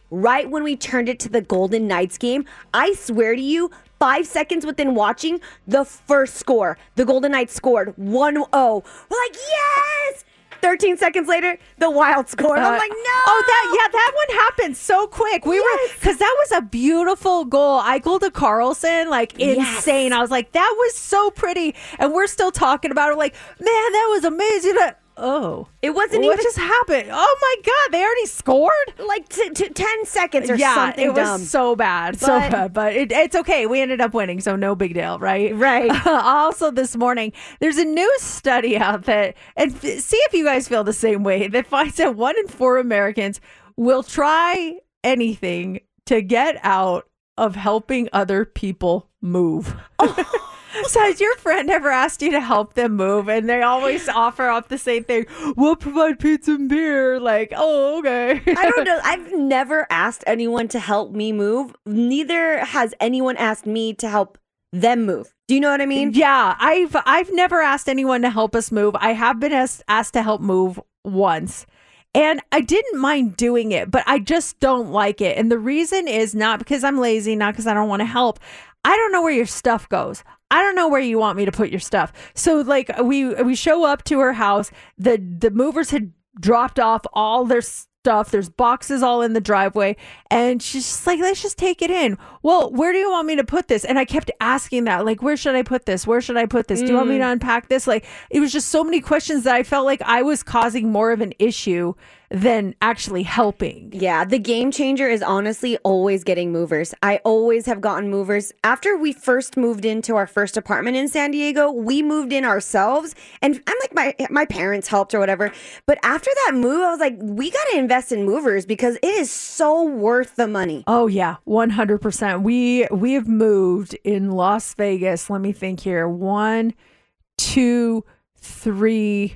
right when we turned it to the Golden Knights game. I swear to you, five seconds within watching, the first score, the Golden Knights scored one oh. We're like, yes! thirteen seconds later, the Wild scored. Uh, I'm like, no! Oh, that yeah, that one happened so quick. We yes. were because that was a beautiful goal. Eichel to Carlson, like insane. Yes. I was like, that was so pretty, and we're still talking about it. Like, man, that was amazing. Oh, it wasn't what even. What just happened? Oh my God, they already scored like t- t- ten seconds or yeah, something. It was dumb. so bad, but, so bad. But it, it's okay. We ended up winning, so no big deal, right? Right. Also, this morning, there's a new study out that, and f- see if you guys feel the same way, that finds that one in four Americans will try anything to get out of helping other people move. Oh. So has your friend ever asked you to help them move? And they always offer up the same thing. We'll provide pizza and beer. Like, oh, okay. I don't know. I've never asked anyone to help me move. Neither has anyone asked me to help them move. Do you know what I mean? Yeah. I've I've never asked anyone to help us move. I have been asked, asked to help move once. And I didn't mind doing it, but I just don't like it. And the reason is not because I'm lazy, not because I don't want to help. I don't know where your stuff goes. I don't know where you want me to put your stuff. So like we we show up to her house. The the movers had dropped off all their stuff. There's boxes all in the driveway. And she's just like, let's just take it in. Well, where do you want me to put this? And I kept asking that, like, where should I put this? Where should I put this? Mm. Do you want me to unpack this? Like, it was just so many questions that I felt like I was causing more of an issue than actually helping. Yeah, the game changer is honestly always getting movers. I always have gotten movers. After we first moved into our first apartment in San Diego, we moved in ourselves, and I'm like, my my parents helped or whatever. But after that move, I was like, we got to invest in movers because it is so worth the money. Oh yeah, one hundred percent. We we have moved in Las Vegas. Let me think here. One, two, three,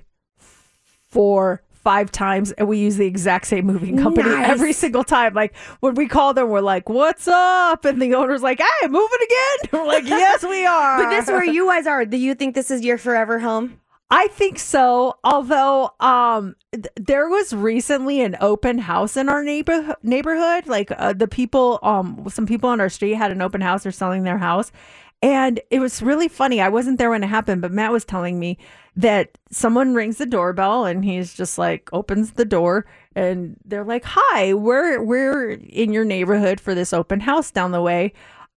four, five times, and we use the exact same moving company nice. every single time. Like when we call them, we're like, what's up? And the owner's like, hey, moving again? We're like, yes, we are. But this is where you guys are. Do you think this is your forever home? I think so. Although um, th- there was recently an open house in our neighbor- neighborhood. Like uh, the people, um, some people on our street had an open house. They're selling their house. And it was really funny. I wasn't there when it happened, but Matt was telling me that someone rings the doorbell and he's just like opens the door and they're like, hi, we're we're in your neighborhood for this open house down the way.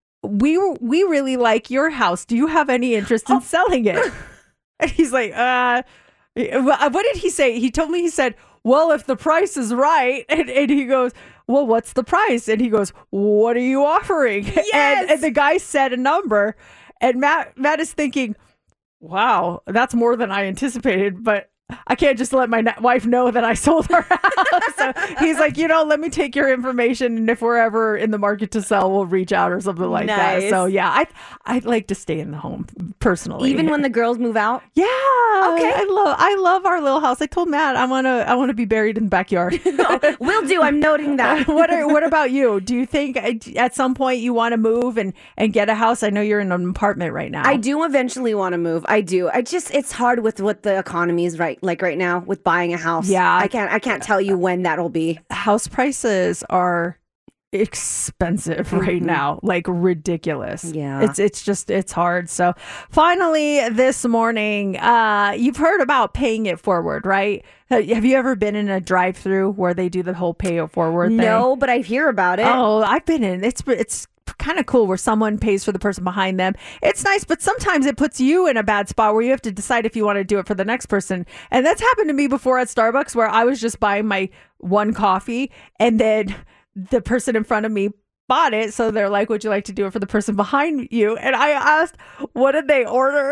We we really like your house. Do you have any interest in oh. selling it? And he's like, uh, what did he say? He told me, he said, well, if the price is right. And, and he goes, well, what's the price? And he goes, what are you offering? Yes! And, and the guy said a number. And Matt, Matt is thinking, wow, that's more than I anticipated. But I can't just let my na- wife know that I sold her house. So he's like, you know, let me take your information. And if we're ever in the market to sell, we'll reach out or something like nice. that. So yeah, I, I'd like to stay in the home personally. Even when the girls move out? Yeah. Okay. I love, I love our little house. I told Matt, I want to, I want to be buried in the backyard. Will do. I'm noting that. what are, what about you? Do you think at some point you want to move and, and get a house? I know you're in an apartment right now. I do eventually want to move. I do. I just, it's hard with what the economy is right. Like right now with buying a house. Yeah. I can't I can't tell you when that'll be. House prices are expensive right mm-hmm. now, like ridiculous. Yeah. It's it's just it's hard. So finally this morning, uh you've heard about paying it forward, right? Have you ever been in a drive-through where they do the whole pay it forward thing? No, but I hear about it. Oh, I've been in. It's it's kind of cool where someone pays for the person behind them. It's nice, but sometimes it puts you in a bad spot where you have to decide if you want to do it for the next person. And that's happened to me before at Starbucks where I was just buying my one coffee and then the person in front of me bought it. So they're like, would you like to do it for the person behind you? And I asked, what did they order?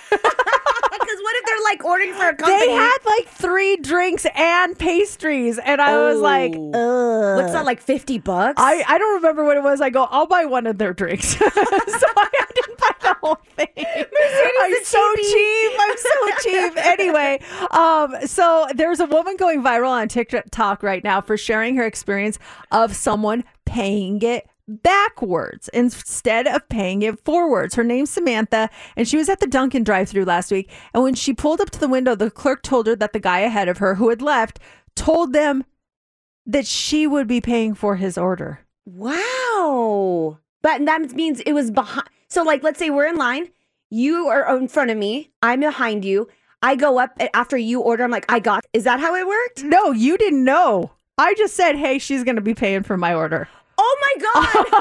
Because what if they're like ordering for a company? They had like three drinks and pastries. And I oh. was like, ugh. What's that, like fifty bucks? I, I don't remember what it was. I go, I'll buy one of their drinks. So I didn't buy the whole thing. I'm so cheap. I'm so cheap. Anyway, um, so there's a woman going viral on TikTok right now for sharing her experience of someone paying it backwards instead of paying it forwards. Her name's Samantha, and she was at the Dunkin' drive-thru last week. And when she pulled up to the window, the clerk told her that the guy ahead of her who had left told them that she would be paying for his order. Wow. But that means it was behind. So, like, let's say we're in line. You are in front of me. I'm behind you. I go up after you order. I'm like, I got. Is that how it worked? No, you didn't know. I just said, hey, she's going to be paying for my order. Oh, my God.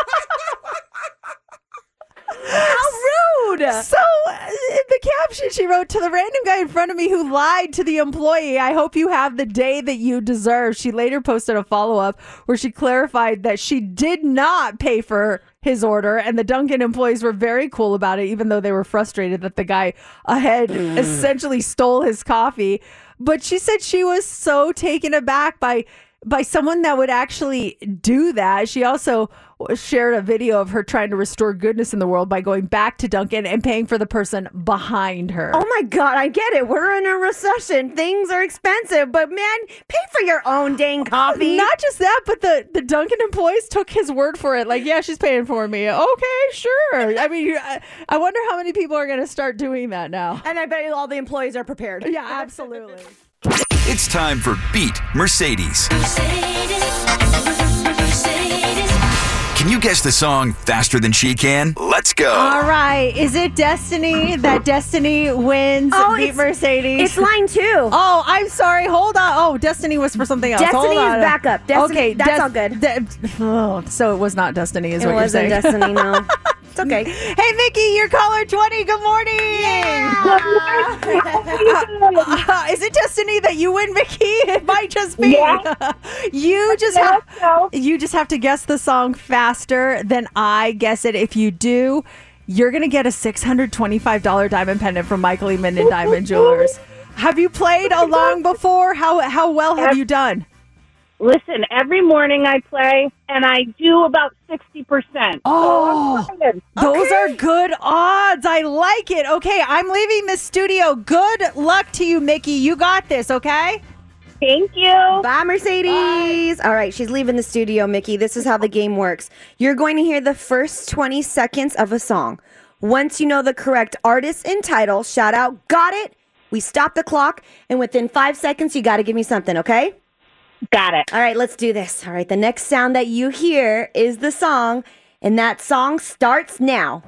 How rude. So, uh, the caption she wrote, to the random guy in front of me who lied to the employee, I hope you have the day that you deserve. She later posted a follow-up where she clarified that she did not pay for his order, and the Dunkin' employees were very cool about it, even though they were frustrated that the guy ahead essentially stole his coffee. But she said she was so taken aback by by someone that would actually do that. She also shared a video of her trying to restore goodness in the world by going back to Dunkin' and paying for the person behind her. Oh my God, I get it. We're in a recession. Things are expensive, but man, pay for your own dang coffee. Not just that, but the, the Dunkin' employees took his word for it. Like, yeah, she's paying for me. Okay, sure. I mean, I, I wonder how many people are going to start doing that now. And I bet all the employees are prepared. Yeah, absolutely. It's time for Beat Mercedes. Can you guess the song faster than she can? Let's go. All right. Is it Destiny that Destiny wins Oh, Beat it's- Mercedes? it's line two. Oh, I'm sorry. Hold on. Oh, Destiny was for something else. Destiny Hold on. is backup. Destiny- okay, that's all good. De- oh, so it was not Destiny, is It what you're wasn't saying. Destiny, no. It's okay. Hey, Mickey, you're caller twenty. Good morning. Uh, is it Destiny that you win, Mickey? It might just be. Yeah. you just have you just have to guess the song faster than I guess it. If you do, you're gonna get a six hundred twenty-five dollars diamond pendant from Michael E. Minden Diamond Jewelers. Have you played along before? How how well have you done? Listen, every morning I play, and I do about sixty percent. Oh, those are good odds. I like it. Okay, I'm leaving the studio. Good luck to you, Mickey. You got this, okay? Thank you. Bye, Mercedes. Bye. All right, she's leaving the studio, Mickey. This is how the game works. You're going to hear the first twenty seconds of a song. Once you know the correct artist and title, shout out, got it. We stop the clock, and within five seconds, you got to give me something, okay? Got it. All right, let's do this. All right, the next sound that you hear is the song, and that song starts now.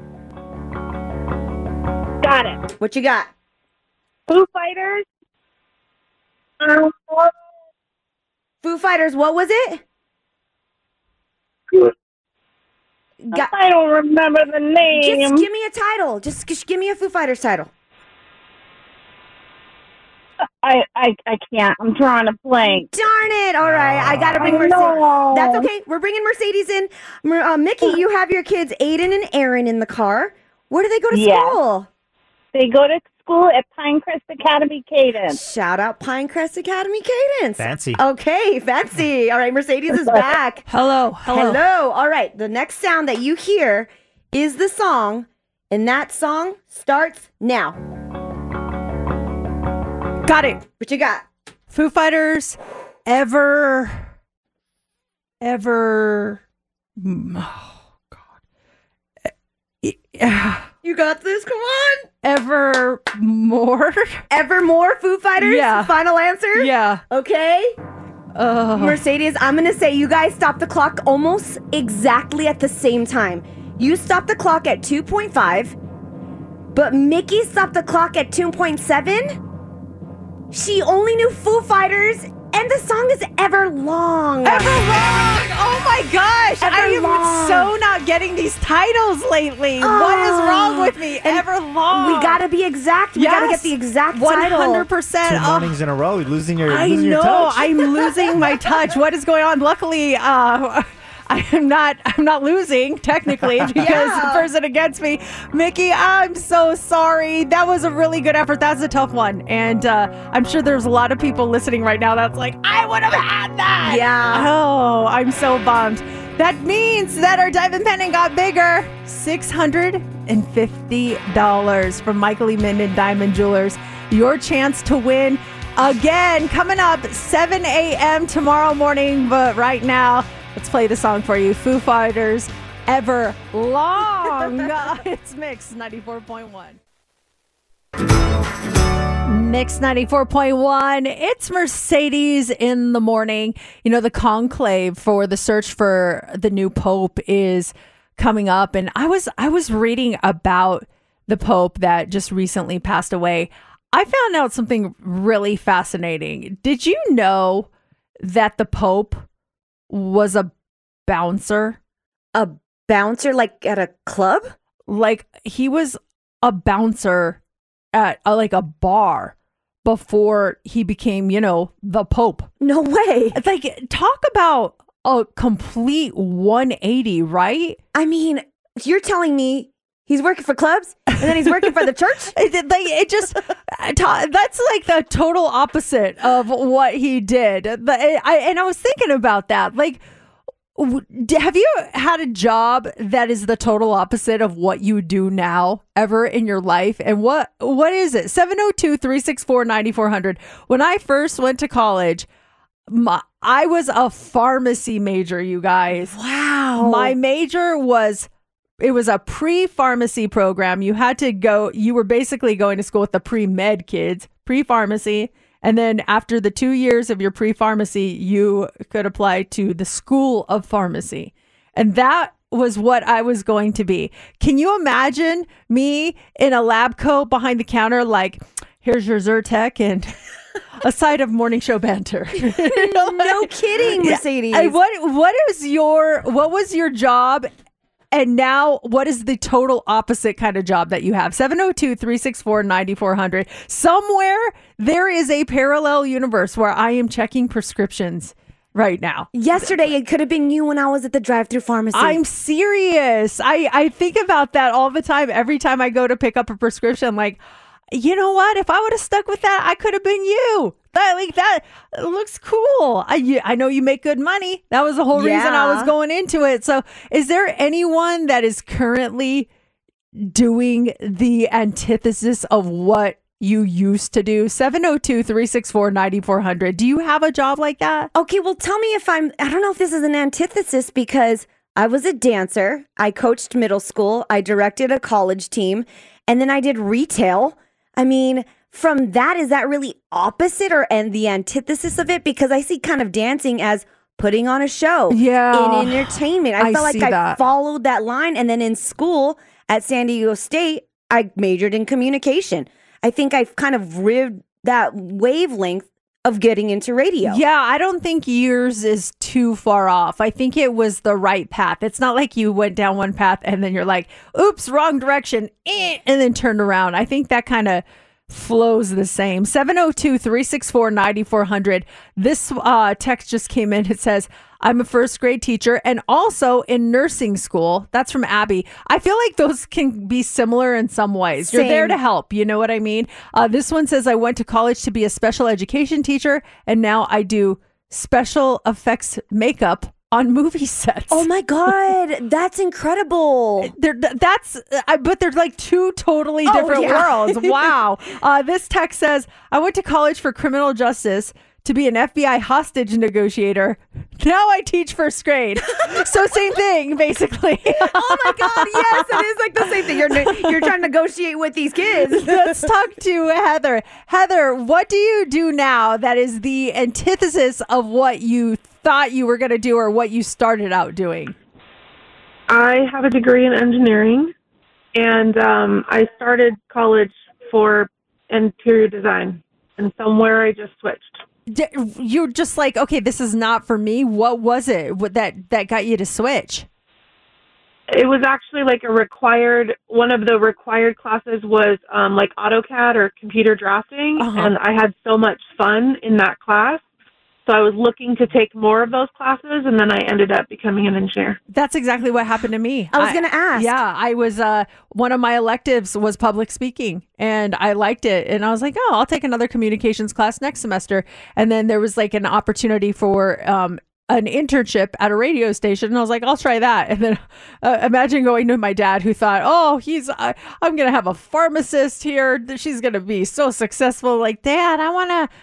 Got it. What you got? Foo Fighters. Um, Foo Fighters, what was it? Got- I don't remember the name. Just give me a title. Just, just give me a Foo Fighters title. I, I I can't. I'm drawing a blank. Darn it. All right. I got to bring I Mercedes. know. That's okay. We're bringing Mercedes in. Mer- Uh, Mickey, you have your kids Aiden and Aaron in the car. Where do they go to Yes. school? They go to school at Pinecrest Academy Cadence. Shout out Pinecrest Academy Cadence. Fancy. Okay, fancy. All right, Mercedes is back. Hello. Hello. Hello. All right. The next sound that you hear is the song, and that song starts now. Got it. What you got? Foo Fighters, ever, ever. Oh God. You got this. Come on. Evermore. Evermore. Foo Fighters. Yeah. Final answer. Yeah. Okay. Uh, Mercedes, I'm going to say you guys stopped the clock almost exactly at the same time. You stopped the clock at two point five, but Mickey stopped the clock at two point seven. She only knew Foo Fighters, and the song is Everlong. Everlong! Oh my gosh! I am Everlong. so not getting these titles lately. What is wrong with me? And Everlong. We got to be exact. We got to get the exact title. one hundred percent. Two mornings in a row, you're losing your, I losing know. your touch. I'm losing my touch. What is going on? Luckily, uh, I'm not. I'm not losing technically because Yeah. the person against me, Mickey. I'm so sorry. That was a really good effort. That's a tough one, and uh, I'm sure there's a lot of people listening right now that's like, I would have had that. Yeah. Oh, I'm so bummed. That means that our diamond pendant got bigger. six hundred fifty dollars from Michael E. Minden Diamond Jewelers. Your chance to win again coming up seven a.m. tomorrow morning. But right now, let's play the song for you. Foo Fighters, Everlong. It's Mix ninety-four point one. Mix ninety-four point one. It's Mercedes in the morning. You know, the conclave for the search for the new pope is coming up. And I was I was reading about the pope that just recently passed away. I found out something really fascinating. Did you know that the pope was a bouncer? A bouncer like at a club? Like he was a bouncer at a, like a bar before he became, you know, the pope. No way. Like, talk about a complete one eighty, right? I mean, you're telling me he's working for clubs and then he's working for the church? It, like, it just, that's like the total opposite of what he did. The, I, and I was thinking about that. Like, have you had a job that is the total opposite of what you do now ever in your life? And what what is it? seven oh two, three six four, nine four hundred. When I first went to college, my, I was a pharmacy major, you guys. Wow. My major was, it was a pre-pharmacy program. You had to go, you were basically going to school with the pre-med kids, pre-pharmacy. And then after the two years of your pre-pharmacy, you could apply to the School of Pharmacy. And that was what I was going to be. Can you imagine me in a lab coat behind the counter, like, here's your Zyrtec and a side of morning show banter? No kidding, Mercedes. Yeah. What, what is your, what was your job? And now, what is the total opposite kind of job that you have? seven oh two, three six four, nine four hundred. Somewhere there is a parallel universe where I am checking prescriptions right now. Yesterday, it could have been you when I was at the drive-through pharmacy. I'm serious. I, I think about that all the time. Every time I go to pick up a prescription, I'm like, you know what? If I would have stuck with that, I could have been you. That like that looks cool. I you, I know you make good money. That was the whole Yeah. reason I was going into it. So, is there anyone that is currently doing the antithesis of what you used to do? seven oh two, three six four, nine four hundred. Do you have a job like that? Okay, well, tell me if I'm, I don't know if this is an antithesis because I was a dancer. I coached middle school. I directed a college team. And then I did retail. I mean, from that, is that really opposite or and the antithesis of it? Because I see kind of dancing as putting on a show. Yeah. In entertainment. I, I felt like see I that. followed that line. And then in school at San Diego State, I majored in communication. I think I've kind of ribbed that wavelength of getting into radio. Yeah, I don't think yours is too far off. I think it was the right path. It's not like you went down one path and then you're like, oops, wrong direction, eh, and then turned around. I think that kind of flows the same. seven oh two, three six four, nine four hundred. This uh, text just came in. It says, I'm a first grade teacher and also in nursing school. That's from Abby. I feel like those can be similar in some ways. You're there Same. to help. You know what I mean? Uh, this one says, I went to college to be a special education teacher and now I do special effects makeup on movie sets. Oh my God, that's incredible. They're, that's, I, but they're like two totally Oh, different yeah. worlds. Wow. Uh, this text says, I went to college for criminal justice to be an F B I hostage negotiator. Now I teach first grade. So same thing, basically. Oh my God, yes, it is like the same thing. You're, you're trying to negotiate with these kids. Let's talk to Heather. Heather, what do you do now that is the antithesis of what you thought you were going to do or what you started out doing? I have a degree in engineering, and um, I started college for interior design, and somewhere I just switched. D- You're just like, okay, this is not for me. What was it what that, that got you to switch? It was actually like a required, one of the required classes was um, like AutoCAD or computer drafting, Uh-huh. and I had so much fun in that class. So I was looking to take more of those classes, and then I ended up becoming an engineer. That's exactly what happened to me. I was going to ask. Yeah, I was, uh, one of my electives was public speaking and I liked it. And I was like, oh, I'll take another communications class next semester. And then there was like an opportunity for, um, an internship at a radio station. And I was like, I'll try that. And then uh, imagine going to my dad who thought, oh, he's, uh, I'm going to have a pharmacist here. She's going to be so successful. Like, Dad, I want to,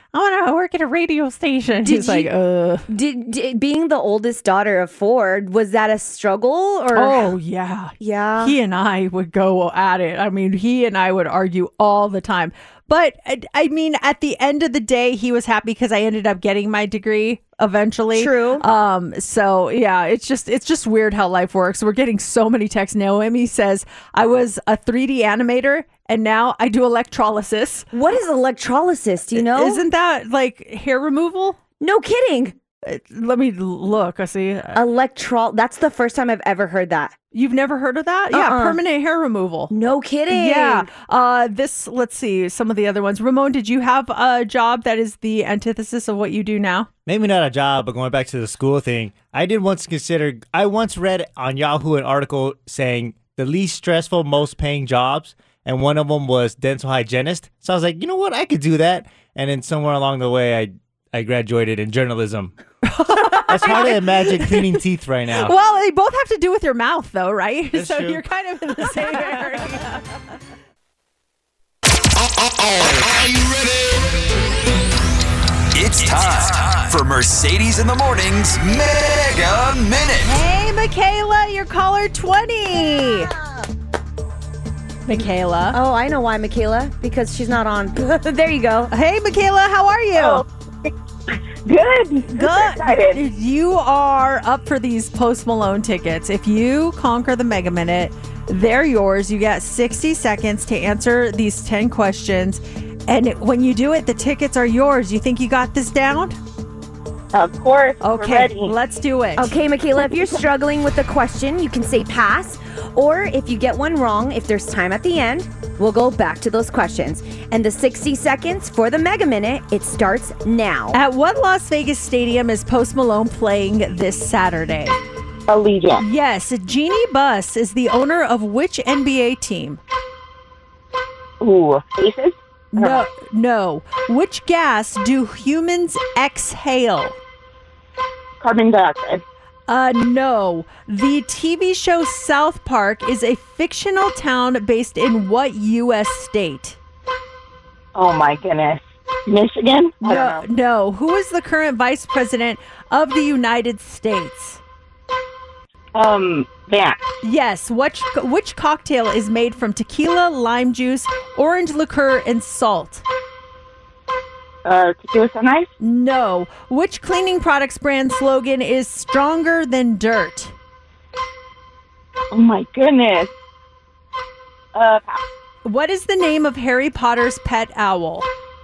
I want to work at a radio station. Did He's like, you- uh. Did, did being the oldest daughter of four, was that a struggle or? Oh, yeah. Yeah. He and I would go at it. I mean, he and I would argue all the time. But I- I mean, at the end of the day, he was happy because I ended up getting my degree eventually. True. Um. So yeah, it's just it's just weird how life works. We're getting so many texts. Naomi says I was a three D animator and now I do electrolysis. What is electrolysis? Do you know? Isn't that like hair removal? No kidding. Uh, Let me look. I see. Electro. That's the first time I've ever heard that. You've never heard of that? Yeah, Uh-uh. permanent hair removal. No kidding. Yeah. Uh, this. Let's see some of the other ones. Ramon, did you have a job that is the antithesis of what you do now? Maybe not a job, but going back to the school thing, I did once consider, I once read on Yahoo an article saying the least stressful, most paying jobs, and one of them was dental hygienist. So I was like, you know what, I could do that. And then somewhere along the way, I, I graduated in journalism. It's hard to imagine cleaning teeth right now. Well, they both have to do with your mouth, though, right? That's so true. you're kind of in the same area. Are you ready? It's time for Mercedes in the Morning's Mega Minute. Hey, Michaela, you're caller twenty. Michaela. Oh, I know why, Michaela. Because she's not on. There you go. Hey, Michaela, how are you? Oh. Good. Good. You are up for these Post Malone tickets. If you conquer the Mega Minute, they're yours. You get sixty seconds to answer these ten questions. And when you do it, the tickets are yours. You think you got this down? Of course. Okay, let's do it. Okay, Michaela, if you're struggling with the question, you can say pass. Or if you get one wrong, if there's time at the end, we'll go back to those questions. And the sixty seconds for the Mega Minute, it starts now. At what Las Vegas stadium is Post Malone playing this Saturday? Allegiant. Yes. Jeannie Buss is the owner of which N B A team? Ooh, Aces? No, no. Which gas do humans exhale? Carbon dioxide. Uh, no. The T V show South Park is a fictional town based in what U S state? Oh my goodness. Michigan? I No, don't know. no. Who is the current vice president of the United States? Um, Vance. Yes. Which which cocktail is made from tequila, lime juice, orange liqueur, and salt? Uh, tequila sunrise? No. Which cleaning products brand slogan is stronger than dirt? Oh my goodness. Uh, pass. What is the name of Harry Potter's pet owl?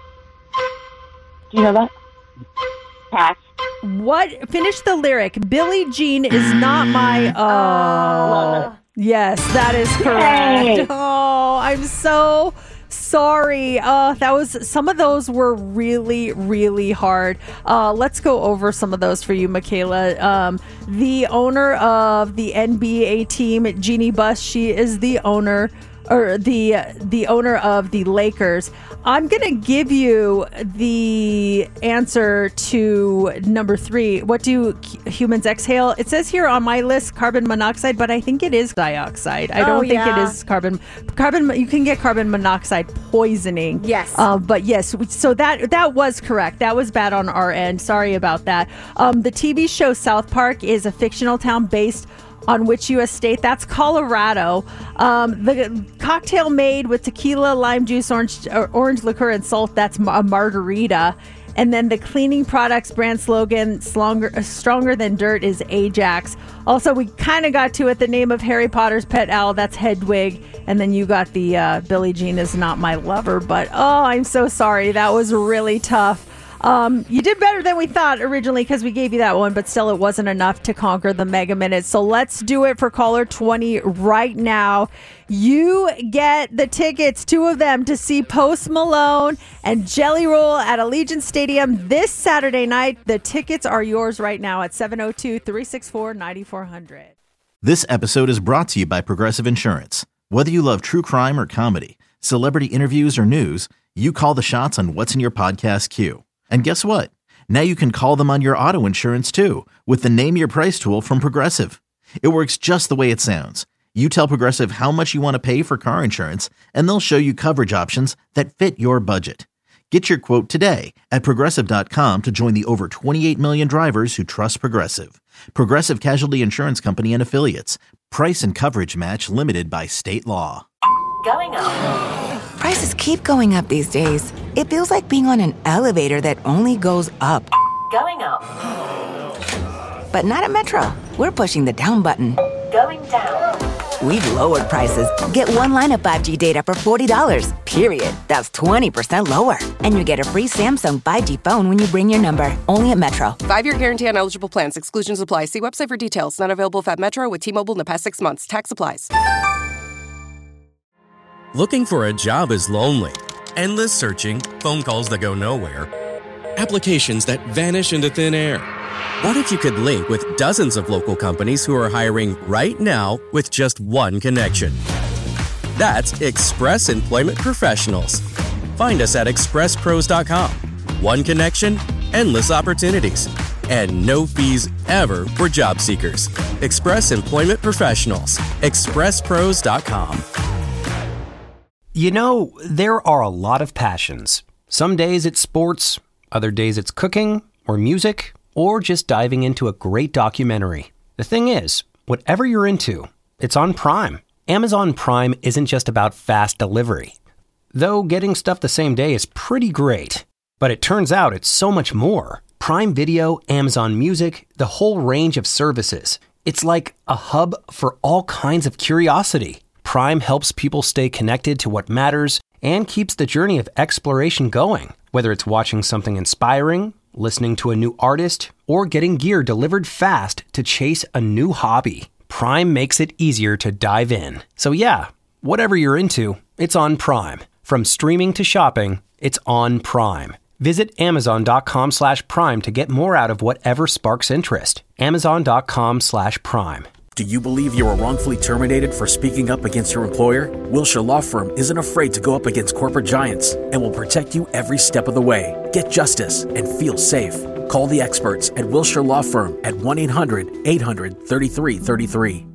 Do you know that? Pass. What? Finish the lyric. Billie Jean is not my. Oh. Yes, that is correct. Yay. Oh, I'm so sorry. Uh, that was some of those were really, really hard. Uh, let's go over some of those for you, Michaela. Um, the owner of the N B A team, Jeannie Buss, she is the owner. Or the the owner of the Lakers. I'm gonna give you the answer to number three. What do humans exhale? It says here on my list carbon monoxide, but I think it is dioxide. I Oh, don't think yeah. it is carbon. Carbon. You can get carbon monoxide poisoning. Yes. Uh, but yes, so that that was correct. That was bad on our end. Sorry about that. Um, the T V show South Park is a fictional town based on which U S state? That's Colorado. Um, the cocktail made with tequila, lime juice, orange or orange liqueur, and salt, that's a margarita. And then the cleaning products brand slogan, stronger, stronger than dirt, is Ajax. Also, we kind of got to it, the name of Harry Potter's pet owl, that's Hedwig. And then you got the uh, Billie Jean is not my lover. But, oh, I'm so sorry. That was really tough. Um, you did better than we thought originally because we gave you that one, but still it wasn't enough to conquer the Mega Minute. So let's do it for caller twenty right now. You get the tickets, two of them, to see Post Malone and Jelly Roll at Allegiant Stadium this Saturday night. The tickets are yours right now at seven oh two, three six four, nine four zero zero. This episode is brought to you by Progressive Insurance. Whether you love true crime or comedy, celebrity interviews or news, you call the shots on what's in your podcast queue. And guess what? Now you can call them on your auto insurance too with the Name Your Price tool from Progressive. It works just the way it sounds. You tell Progressive how much you want to pay for car insurance, and they'll show you coverage options that fit your budget. Get your quote today at Progressive dot com to join the over twenty-eight million drivers who trust Progressive. Progressive Casualty Insurance Company and Affiliates. Price and coverage match limited by state law. Going up. Prices keep going up these days. It feels like being on an elevator that only goes up. Going up. But not at Metro. We're pushing the down button. Going down. We've lowered prices. Get one line of five G data for forty dollars, period. That's twenty percent lower. And you get a free Samsung five G phone when you bring your number. Only at Metro. Five-year guarantee on eligible plans. Exclusions apply. See website for details. Not available if at Metro with T-Mobile in the past six months. Tax applies. Looking for a job is lonely. Endless searching, phone calls that go nowhere, applications that vanish into thin air. What if you could link with dozens of local companies who are hiring right now with just one connection? That's Express Employment Professionals. Find us at express pros dot com. One connection, endless opportunities, and no fees ever for job seekers. Express Employment Professionals. express pros dot com. You know, there are a lot of passions. Some days it's sports, other days it's cooking or music, or just diving into a great documentary. The thing is, whatever you're into, it's on Prime. Amazon Prime isn't just about fast delivery. Though getting stuff the same day is pretty great. But it turns out it's so much more. Prime Video, Amazon Music, the whole range of services. It's like a hub for all kinds of curiosity. Prime helps people stay connected to what matters and keeps the journey of exploration going. Whether it's watching something inspiring, listening to a new artist, or getting gear delivered fast to chase a new hobby, Prime makes it easier to dive in. So yeah, whatever you're into, it's on Prime. From streaming to shopping, it's on Prime. Visit amazon.com slash prime to get more out of whatever sparks interest. Amazon.com slash prime. Do you believe you were wrongfully terminated for speaking up against your employer? Wilshire Law Firm isn't afraid to go up against corporate giants and will protect you every step of the way. Get justice and feel safe. Call the experts at Wilshire Law Firm at one eight hundred eight hundred thirty-three thirty-three.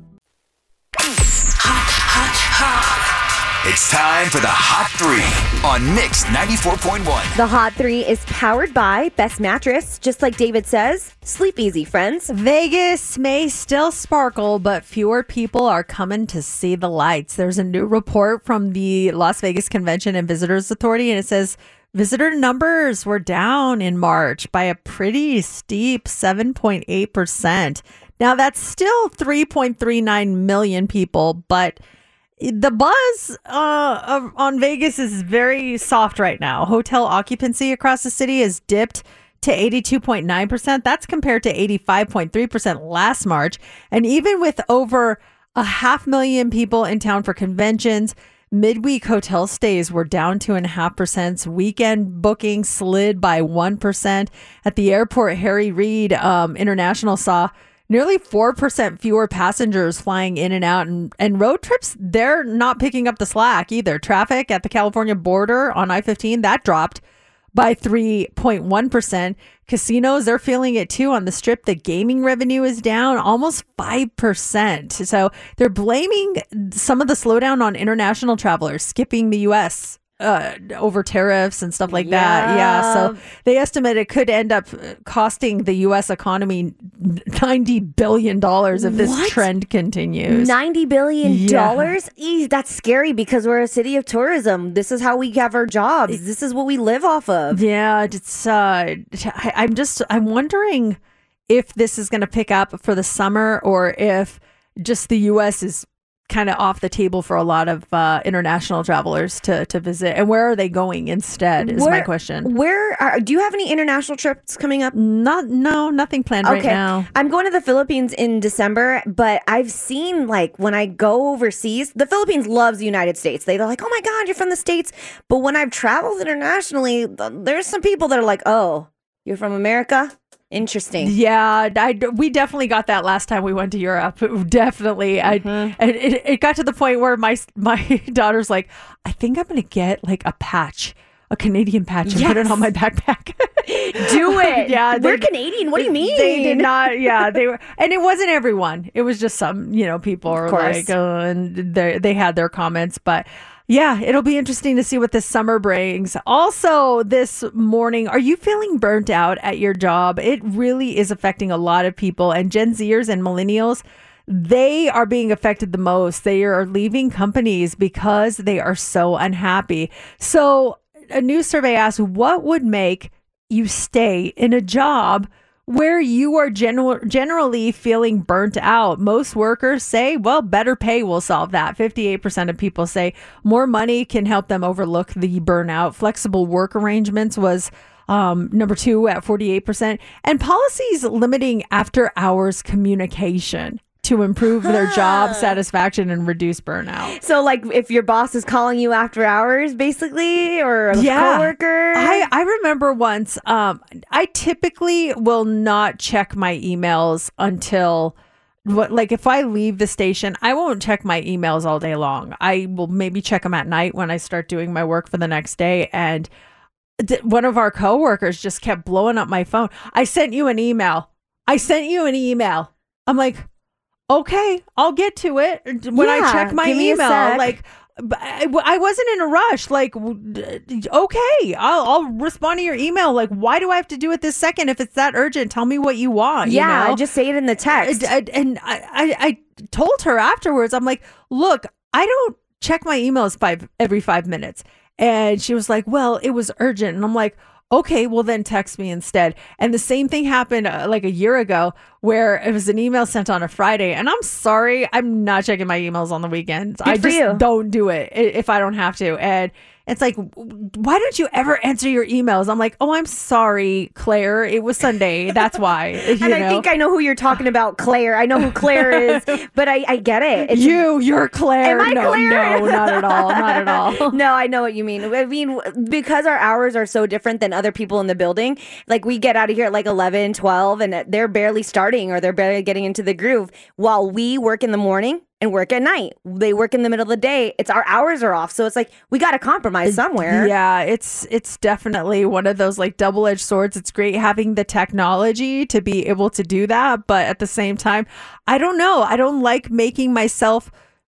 It's time for the Hot Three on Mix ninety-four point one. The Hot Three is powered by Best Mattress. Just like David says, sleep easy, friends. Vegas may still sparkle, but fewer people are coming to see the lights. There's a new report from the Las Vegas Convention and Visitors Authority, and it says visitor numbers were down in March by a pretty steep seven point eight percent. Now, that's still three point three nine million people, but the buzz uh, on Vegas is very soft right now. Hotel occupancy across the city has dipped to eighty-two point nine percent. That's compared to eighty-five point three percent last March. And even with over a half million people in town for conventions, midweek hotel stays were down two point five percent. Weekend bookings slid by one percent. At the airport, Harry Reid um, International saw nearly four percent fewer passengers flying in and out, and, and road trips, they're not picking up the slack either. Traffic at the California border on I fifteen, that dropped by three point one percent. Casinos, they're feeling it too on the Strip. The gaming revenue is down almost five percent. So they're blaming some of the slowdown on international travelers skipping the U S Uh, over tariffs and stuff like yeah. that. Yeah. So they estimate it could end up costing the U S economy ninety billion dollars if this What? trend continues. ninety billion dollars? Yeah. That's scary because we're a city of tourism. This is how we have our jobs. This is what we live off of. Yeah. It's, uh, I, I'm just, I'm wondering if this is going to pick up for the summer or if just the U S is kind of off the table for a lot of uh, international travelers to, to visit. And where are they going instead is where, my question. Where are, do you have any international trips coming up? Not, no, nothing planned okay. right now. I'm going to the Philippines in December, but I've seen like when I go overseas, the Philippines loves the United States. They're like, oh my God, you're from the States. But when I've traveled internationally, there's some people that are like, oh, you're from America? Interesting. Yeah, I, we definitely got that last time we went to Europe. Definitely. Mm-hmm. I, and it, it got to the point where my my daughter's like, I think I'm going to get like a patch, a Canadian patch, and yes. put it on my backpack. Do it. Yeah, we're they, Canadian. What do you mean? They did not. Yeah, they were, and it wasn't everyone. It was just some, you know, people are like, oh, and they they had their comments, but. Yeah, it'll be interesting to see what this summer brings. Also, this morning, are you feeling burnt out at your job? It really is affecting a lot of people, and Gen Zers and millennials, they are being affected the most. They are leaving companies because they are so unhappy. So a new survey asked, what would make you stay in a job where you are gen- generally feeling burnt out? Most workers say, well, better pay will solve that. fifty-eight percent of people say more money can help them overlook the burnout. Flexible work arrangements was um, number two at forty-eight percent. And policies limiting after hours communication to improve their job satisfaction and reduce burnout. So, like, if your boss is calling you after hours, basically, or a yeah. coworker? I, I remember once, um, I typically will not check my emails until, what, like, if I leave the station, I won't check my emails all day long. I will maybe check them at night when I start doing my work for the next day. And th- one of our coworkers just kept blowing up my phone. I sent you an email. I sent you an email. I'm like, okay, I'll get to it when Yeah, I check my give me a email. sec. Like, I, I wasn't in a rush. Like, okay, I'll, I'll respond to your email. Like, why do I have to do it this second? If it's that urgent, tell me what you want. Yeah, you know? just say it in the text. And, and I, I, I told her afterwards, I'm like, look, I don't check my emails five every five minutes. And she was like, well, it was urgent. And I'm like, okay, well then text me instead. And the same thing happened uh, like a year ago where it was an email sent on a Friday. And I'm sorry, I'm not checking my emails on the weekends. Good I for just you. don't do it i- if I don't have to. And it's like, why don't you ever answer your emails? I'm like, oh, I'm sorry, Claire. It was Sunday. That's why. You and I know? think I know who you're talking about, Claire. I know who Claire is, but I, I get it. It's you, you're Claire. Am I no, Claire? no, not at all. Not at all. No, I know what you mean. I mean, because our hours are so different than other people in the building, like we get out of here at like eleven, twelve, and they're barely starting or they're barely getting into the groove while we work in the morning and work at night. They work in the middle of the day. It's our hours are off. So it's like, we got to compromise somewhere. Yeah, it's it's definitely one of those like double-edged swords. It's great having the technology to be able to do that. But at the same time, I don't know. I don't like making myself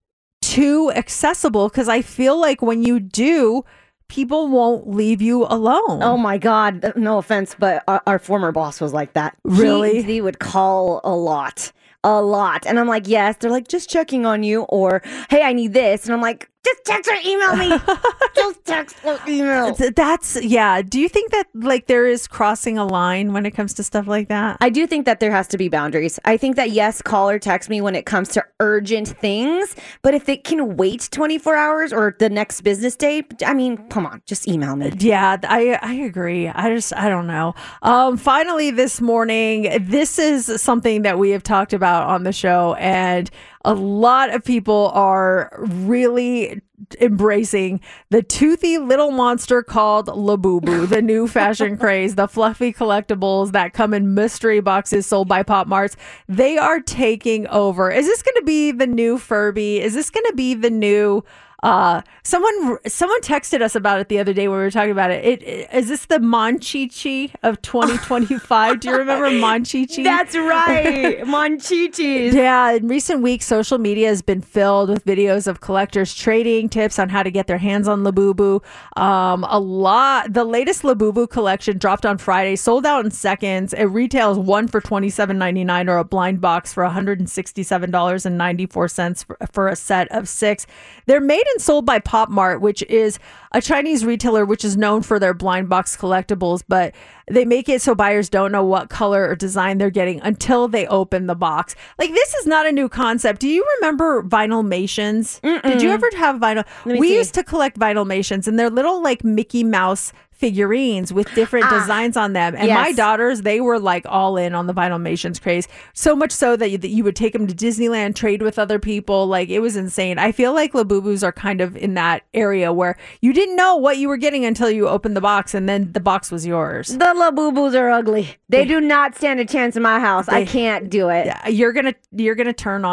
too accessible because I feel like when you do, people won't leave you alone. Oh my God. No offense, but our, our former boss was like that. Really? He, he would call a lot. A lot. And I'm like, yes. They're like, just checking on you. Or, hey, I need this. And I'm like, just text or email me. Just text or email. Th- That's, yeah. Do you think that like there is crossing a line when it comes to stuff like that? I do think that there has to be boundaries. I think that, yes, call or text me when it comes to urgent things. But if it can wait twenty-four hours or the next business day, I mean, come on, just email me. Yeah, I I agree. I just, I don't know. Um, finally, this morning, this is something that we have talked about on the show, and a lot of people are really embracing the toothy little monster called Labubu, the new fashion craze, the fluffy collectibles that come in mystery boxes sold by Pop Marts. They are taking over. Is this going to be the new Furby? Is this going to be the new... Uh, someone someone texted us about it the other day when we were talking about it. It, it is this the Monchichi of twenty twenty-five? Do you remember Monchichi? That's right. Monchichis. Yeah, in recent weeks, social media has been filled with videos of collectors trading tips on how to get their hands on Labubu. Um, a lot. The latest Labubu collection dropped on Friday, sold out in seconds. It retails one for twenty-seven ninety-nine or a blind box for one hundred sixty-seven dollars and ninety-four cents for, for a set of six. They're made and sold by Pop Mart, which is a Chinese retailer which is known for their blind box collectibles, but they make it so buyers don't know what color or design they're getting until they open the box. Like, this is not a new concept. Do you remember Vinylmations? Did you ever have vinyl? Let me We see. used to collect Vinylmations, and they're little like Mickey Mouse figurines with different Ah, designs on them. And my yes. daughters, they were like all in on the Vinylmations craze. So much so that you, that you would take them to Disneyland, trade with other people. Like, it was insane. I feel like Labubus are kind of in that area where you didn't know what you were getting until you opened the box, and then the box was yours. The Labubus are ugly. They do not stand a chance in my house. I They- can't do it. Yeah, You're gonna you're gonna turn on them.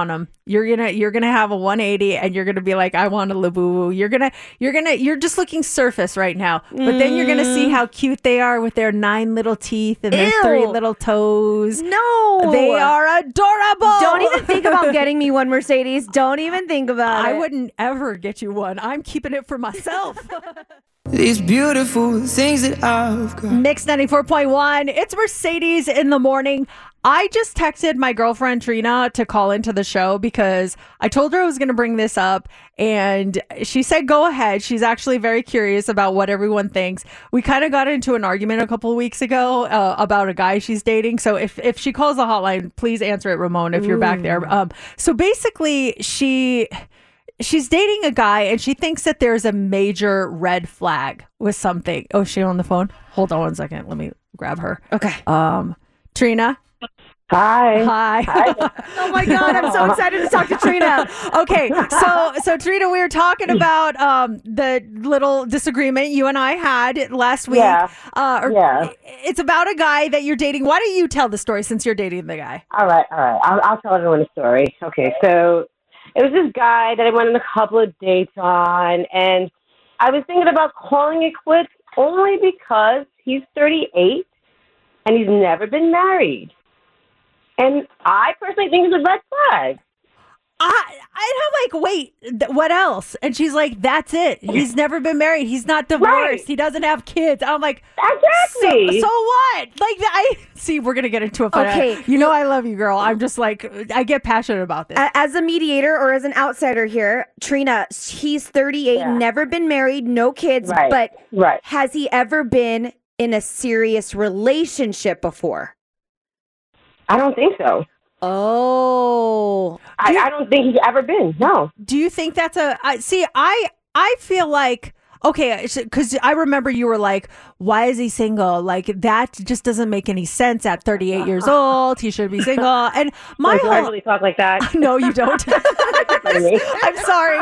You're gonna you're gonna have a one eighty, and you're gonna be like, I want a Labubu. You're gonna you're gonna you're just looking surface right now, but then you're gonna see how cute they are with their nine little teeth and their Ew. three little toes. No, they are adorable. Don't even think about getting me one, Mercedes. Don't even think about I it. wouldn't ever get you one. I'm keeping it for myself. These beautiful things that I've got. Mix ninety-four point one. It's Mercedes in the morning. I just texted my girlfriend Trina to call into the show because I told her I was going to bring this up, and she said go ahead. She's actually very curious about what everyone thinks. We kind of got into an argument a couple of weeks ago uh, about a guy she's dating. So if, if she calls the hotline, please answer it, Ramon, if you're back there. Um, so basically, she... She's dating a guy and she thinks that there's a major red flag with something. Oh, is she on the phone? Hold on one second. Let me grab her. Okay. Um, Trina? Hi. Hi. Hi. Oh my God, I'm so excited to talk to Trina. Okay, so so Trina, we were talking about um, the little disagreement you and I had last week. Yeah. Uh, or Yeah. It's about a guy that you're dating. Why don't you tell the story since you're dating the guy? All right, all right. I'll, I'll tell everyone the story. Okay, so it was this guy that I went on a couple of dates on, and I was thinking about calling it quits only because he's thirty-eight and he's never been married. And I personally think it's a red flag. I, I'm like, wait, th- what else? And she's like, that's it. He's never been married. He's not divorced. Right. He doesn't have kids. I'm like, exactly. So, so what? Like, I see. We're gonna get into a fight. Okay. You know, I love you, girl. I'm just like, I get passionate about this. A- As a mediator or as an outsider here, Trina, he's thirty-eight, Yeah. never been married, no kids, Right, but right. has he ever been in a serious relationship before? I don't think so. Oh. I, I don't think he's ever been. No. Do you think that's a? I see. I I feel like. Okay, because I remember you were like, why is he single? Like, that just doesn't make any sense at thirty-eight years old. He should be single. And my Like, do whole... I really talk like that? No, you don't. I'm sorry.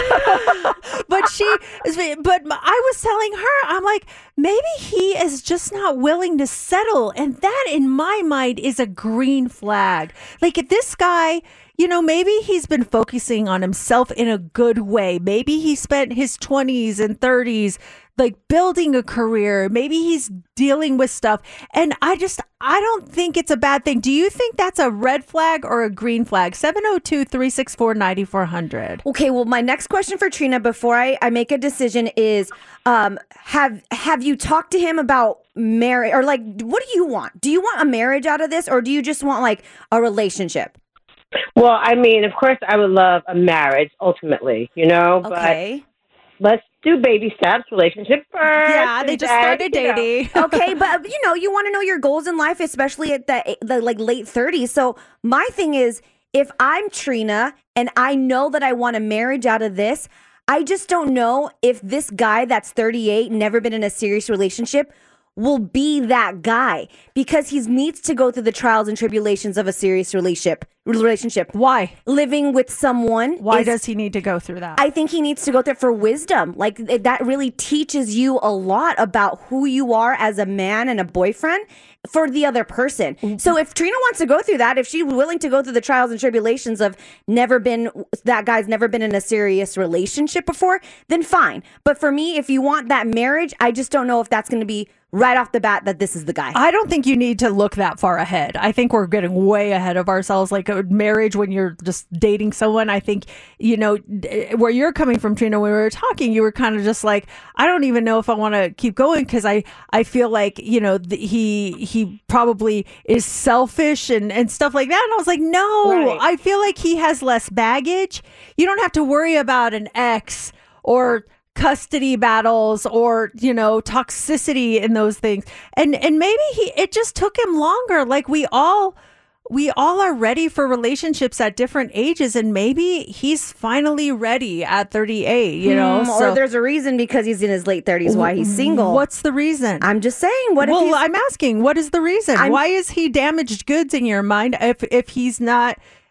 But she, but I was telling her, I'm like, maybe he is just not willing to settle. And that, in my mind, is a green flag. Like, this guy... You know, maybe he's been focusing on himself in a good way. Maybe he spent his twenties and thirties like building a career. Maybe he's dealing with stuff. And I just, I don't think it's a bad thing. Do you think that's a red flag or a green flag? seven oh two, three six four, nine four hundred. Okay, well, my next question for Trina before I, I make a decision is, um, have have you talked to him about marriage? Or like, what do you want? Do you want a marriage out of this? Or do you just want like a relationship? Well, I mean, of course, I would love a marriage ultimately, you know, Okay. but let's do baby steps, relationship first. Yeah, they and just then, started you know. dating. Okay, but you know, you want to know your goals in life, especially at the, the like late thirties. So my thing is, if I'm Trina and I know that I want a marriage out of this, I just don't know if this guy that's thirty-eight, never been in a serious relationship, will be that guy because he needs to go through the trials and tribulations of a serious relationship. Relationship. Why? Living with someone. Why is- does he need to go through that? I think he needs to go there for wisdom. Like th- that really teaches you a lot about who you are as a man and a boyfriend for the other person. So if Trina wants to go through that, if she's willing to go through the trials and tribulations of never been, that guy's never been in a serious relationship before, then fine. But for me, if you want that marriage, I just don't know if that's going to be right off the bat that this is the guy. I don't think you need to look that far ahead. I think we're getting way ahead of ourselves. Like a marriage when you're just dating someone, I think, you know, d- where you're coming from, Trina, when we were talking, you were kind of just like, I don't even know if I want to keep going because I, I feel like, you know, th- he he probably is selfish and, and stuff like that. And I was like, no, Right. I feel like he has less baggage. You don't have to worry about an ex or custody battles or, you know, toxicity in those things. And and maybe he it just took him longer. Like we all we all are ready for relationships at different ages, and maybe he's finally ready at thirty-eight, you know. Hmm, so or there's a reason because he's in his late thirties why he's single. What's the reason? I'm just saying, what well, if he's... I'm asking, what is the reason? I'm- Why is he damaged goods in your mind if if he's not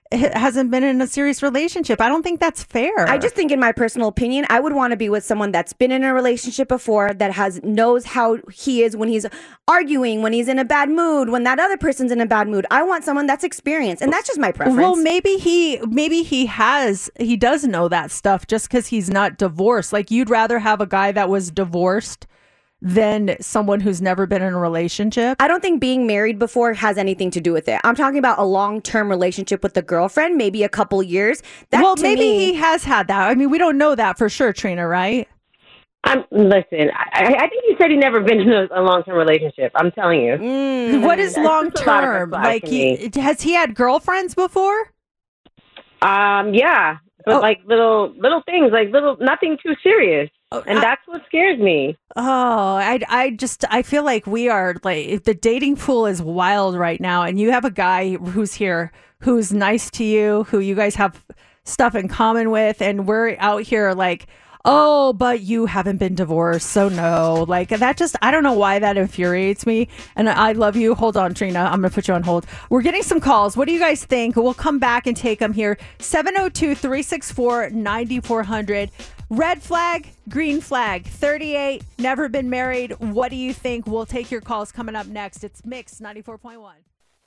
h- hasn't been in a serious relationship. I don't think that's fair. I just think, in my personal opinion, I would want to be with someone that's been in a relationship before, that has knows how he is when he's arguing, when he's in a bad mood, when that other person's in a bad mood. I want someone that's experienced, and that's just my preference. Well, maybe he maybe he has he does know that stuff just because he's not divorced. Like, you'd rather have a guy that was divorced than someone who's never been in a relationship. I don't think being married before has anything to do with it. I'm talking about a long-term relationship with a girlfriend, maybe a couple years. That, well, to maybe me, he has had that. I mean, we don't know that for sure, Trina, right? I'm listen. I, I think you said he never been in a, a long-term relationship. I'm telling you. Mm, what is That's long just a lot of red term? flags Like, for he, me. has he had girlfriends before? Um, yeah, but Oh. like little little things, like little nothing too serious, and I- that's what scares me. Oh, I, I just, I feel like we are like, the dating pool is wild right now. And you have a guy who's here, who's nice to you, who you guys have stuff in common with. And we're out here like, oh, but you haven't been divorced. So no, like that just, I don't know why that infuriates me. And I love you. Hold on, Trina. I'm going to put you on hold. We're getting some calls. What do you guys think? We'll come back and take them here. seven oh two, three six four, nine four hundred. Red flag, green flag, thirty-eight, never been married. What do you think? We'll take your calls coming up next. It's Mix ninety-four point one.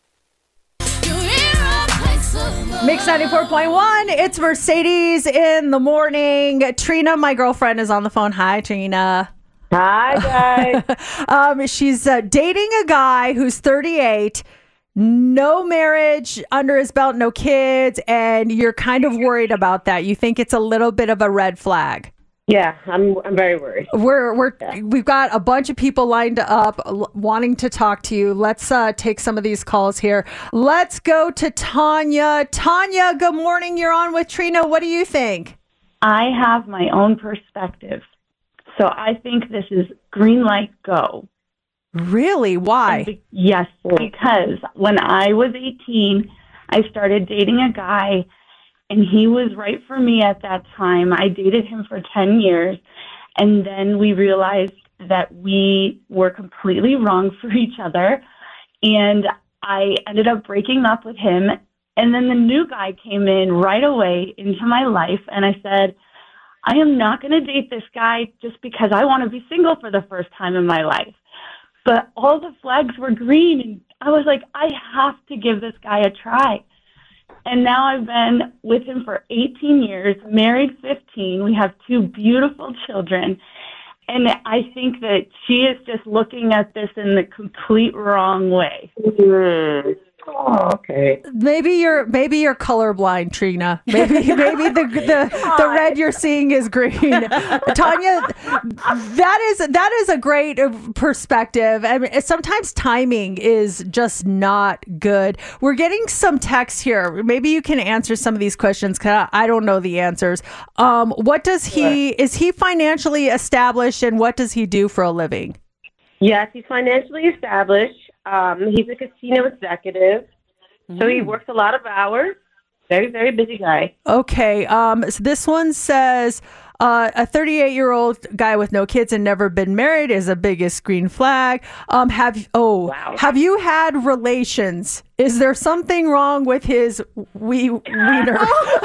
Mix ninety-four point one. It's Mercedes in the morning. Trina, my girlfriend, is on the phone. Hi, Trina. Hi, guys. um, she's uh, dating a guy who's thirty-eight. No marriage under his belt, no kids, and you're kind of worried about that. You think it's a little bit of a red flag. Yeah, I'm I'm very worried. We're we're we've got a bunch of people lined up l- wanting to talk to you. Let's uh, take some of these calls here. Let's go to Tanya. Tanya, good morning. You're on with Trina. What do you think? I have my own perspective. So I think this is green light go. Really? Why? Be- yes, because when I was eighteen, I started dating a guy, and he was right for me at that time. I dated him for ten years, and then we realized that we were completely wrong for each other, and I ended up breaking up with him. And then the new guy came in right away into my life, and I said, I am not going to date this guy just because I want to be single for the first time in my life. But all the flags were green, and I was like, I have to give this guy a try. And now I've been with him for eighteen years, married fifteen. We have two beautiful children. And I think that she is just looking at this in the complete wrong way. Mm. Oh, okay. Maybe you're maybe you're colorblind, Trina. Maybe maybe the the, the red you're seeing is green. Tanya, that is that is a great perspective. I mean, sometimes timing is just not good. We're getting some texts here. Maybe you can answer some of these questions because I don't know the answers. Um, what does he is he financially established, and what does he do for a living? Yes, he's financially established. Um, he's a casino executive, so he works a lot of hours. Very, very busy guy. Okay. Um, so this one says uh, a thirty-eight-year-old guy with no kids and never been married is the biggest green flag. Um, have oh, Wow. have you had relations? Is there something wrong with his wee wiener?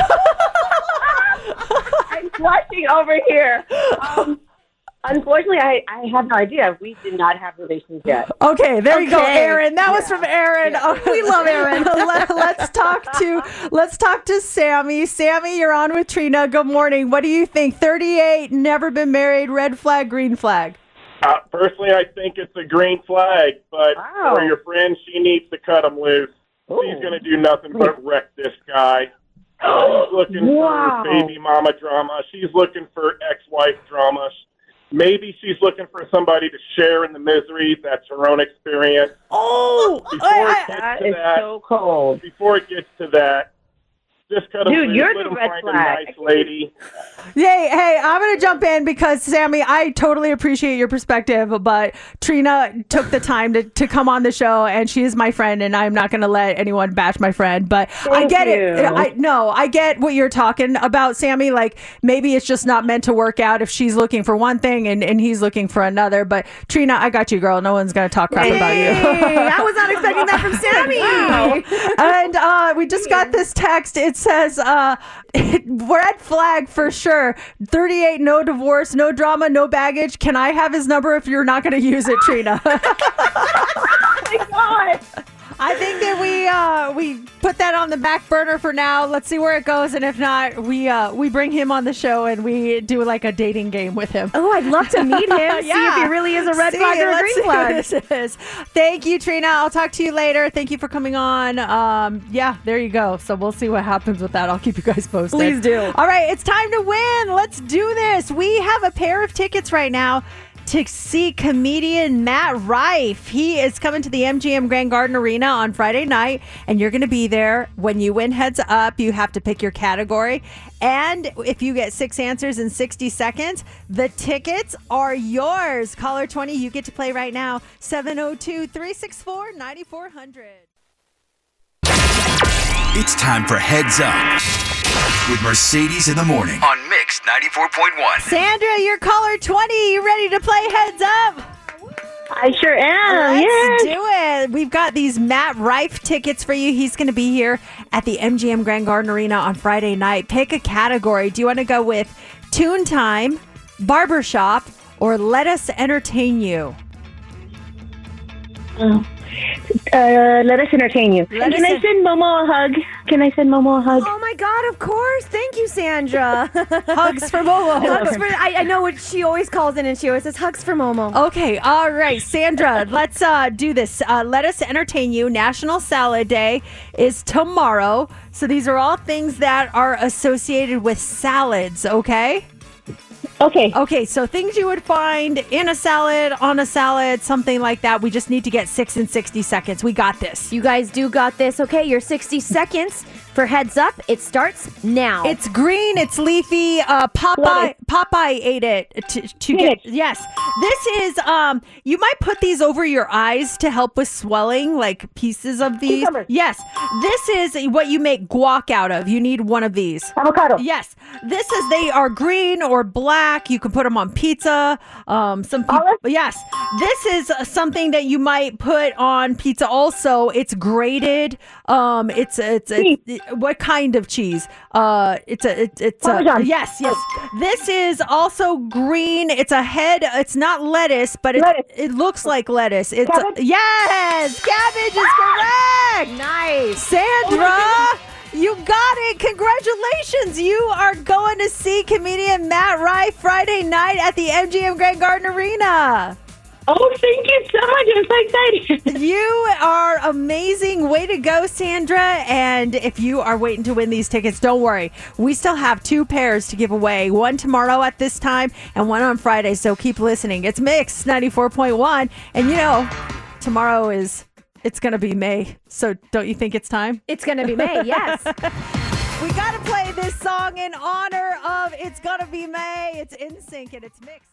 I'm blushing over here. Um, unfortunately, I, I have no idea. We did not have relations yet. Okay, there you go, Okay. Aaron. That was from Aaron. We love Aaron. Let, let's talk to let's talk to Sammy. Sammy, you're on with Trina. Good morning. What do you think? thirty-eight, never been married, red flag, green flag. Uh, personally, I think it's a green flag, but Wow. for your friend, she needs to cut him loose. She's going to do nothing but wreck this guy. She's looking Wow. for baby mama drama. She's looking for ex-wife drama. Maybe she's looking for somebody to share in the misery. That's her own experience. Oh, Before I- it gets That to is that, so cold. before it gets to that, Just cut a Dude, loose, you're let the him red find flag. a nice lady. Hey, hey, I'm going to jump in because, Sammy, I totally appreciate your perspective, but Trina took the time to, to come on the show, and she is my friend, and I'm not going to let anyone bash my friend. But I Thank get you. it. I No, I get what you're talking about, Sammy. Like, maybe it's just not meant to work out if she's looking for one thing and, and he's looking for another. But, Trina, I got you, girl. No one's going to talk crap about you. Hey, I was not expecting that from Sammy. And uh, we just got this text. It says, uh, red flag for sure. thirty-eight, no divorce, no drama, no baggage. Can I have his number if you're not going to use it, Trina? Oh my God. I think that we uh, we put that on the back burner for now. Let's see where it goes, and if not, we uh, we bring him on the show and we do like a dating game with him. Oh, I'd love to meet him. See if he really is a red See, flag or a let's green see flag. what this is. Thank you, Trina. I'll talk to you later. Thank you for coming on. Um, yeah, there you go. So we'll see what happens with that. I'll keep you guys posted. Please do. All right, it's time to win. Let's do this. We have a pair of tickets right now to see comedian Matt Rife. He is coming to the M G M Grand Garden Arena on Friday night, and you're going to be there. When you win Heads Up, you have to pick your category. And if you get six answers in sixty seconds, the tickets are yours. Caller twenty, you get to play right now. seven oh two, three six four, nine four hundred. It's time for Heads Up with Mercedes in the Morning on Mix ninety-four point one. Sandra, you're caller twenty. You ready to play Heads Up? I sure am. Let's Yes. do it. We've got these Matt Rife tickets for you. He's going to be here at the M G M Grand Garden Arena on Friday night. Pick a category. Do you want to go with Tune Time, Barbershop, or Let Us Entertain You? Uh, uh, let us entertain you. Let Can us I en- send Momo a hug? Can I send Momo a hug? Oh my God, of course. Thank you, Sandra. Hugs for Momo. Hugs for, I, I know what she always calls in, and she always says hugs for Momo. Okay, all right, Sandra, let's uh, do this. Uh, Let Us Entertain You. National Salad Day is tomorrow. So these are all things that are associated with salads, okay? Okay. Okay, so things you would find in a salad, on a salad, something like that. We just need to get six and sixty seconds. We got this. You guys do got this. Okay, your sixty seconds for Heads Up. It starts now. It's green. It's leafy. Uh, Popeye Popeye ate it to, to get. Yes, this is. Um, you might put these over your eyes to help with swelling, like pieces of these. Cucumber. Yes, this is what you make guac out of. You need one of these. Avocado. Yes, this is. They are green or black. You can put them on pizza. Um, some people. Yes, this is uh, something that you might put on pizza. Also, it's grated. Um, it's it's, it's what kind of cheese? Uh, it's a it, it's a Parmesan. yes yes. This is also green. It's a head. It's not lettuce, but it it looks like lettuce. It's a, yes, cabbage is correct. Nice, Sandra. You got it. Congratulations. You are going to see comedian Matt Rife Friday night at the M G M Grand Garden Arena. Oh, thank you so much. I'm so excited. You are amazing. Way to go, Sandra. And if you are waiting to win these tickets, don't worry. We still have two pairs to give away. One tomorrow at this time and one on Friday. So keep listening. It's Mix ninety-four point one. And you know, tomorrow is... It's going to be May, so don't you think it's time? It's going to be May, yes. We got to play this song in honor of It's Gonna Be May. It's N Sync and it's Mixed.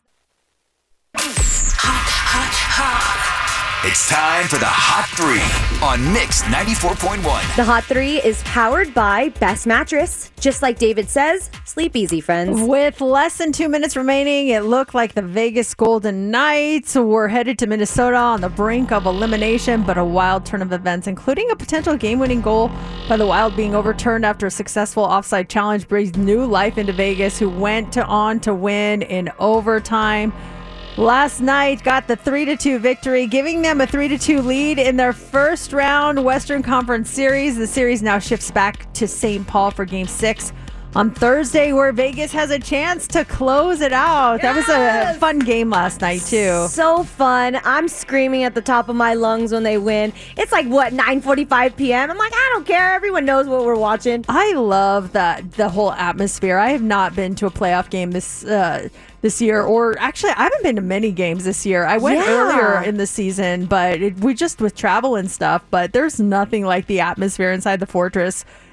Hot, hot, hot. It's time for the Hot Three on Mix ninety-four point one. The Hot Three is powered by Best Mattress. Just like David says, sleep easy, friends. With less than two minutes remaining, it looked like the Vegas Golden Knights were headed to Minnesota on the brink of elimination, but a wild turn of events, including a potential game-winning goal by the Wild being overturned after a successful offside challenge, breathed new life into Vegas, who went to, on to win in overtime. Last night got the three to two victory, giving them a three to two lead in their first round Western Conference series. The series now shifts back to Saint Paul for game six on Thursday, where Vegas has a chance to close it out. That was a fun game last night, too. So fun. I'm screaming at the top of my lungs when they win. It's like, what, nine forty-five p.m.? I'm like, I don't care. Everyone knows what we're watching. I love that, the whole atmosphere. I have not been to a playoff game this uh, this year, or actually, I haven't been to many games this year. I went Yeah. earlier in the season, but it, we just with travel and stuff, but there's nothing like the atmosphere inside the Fortress.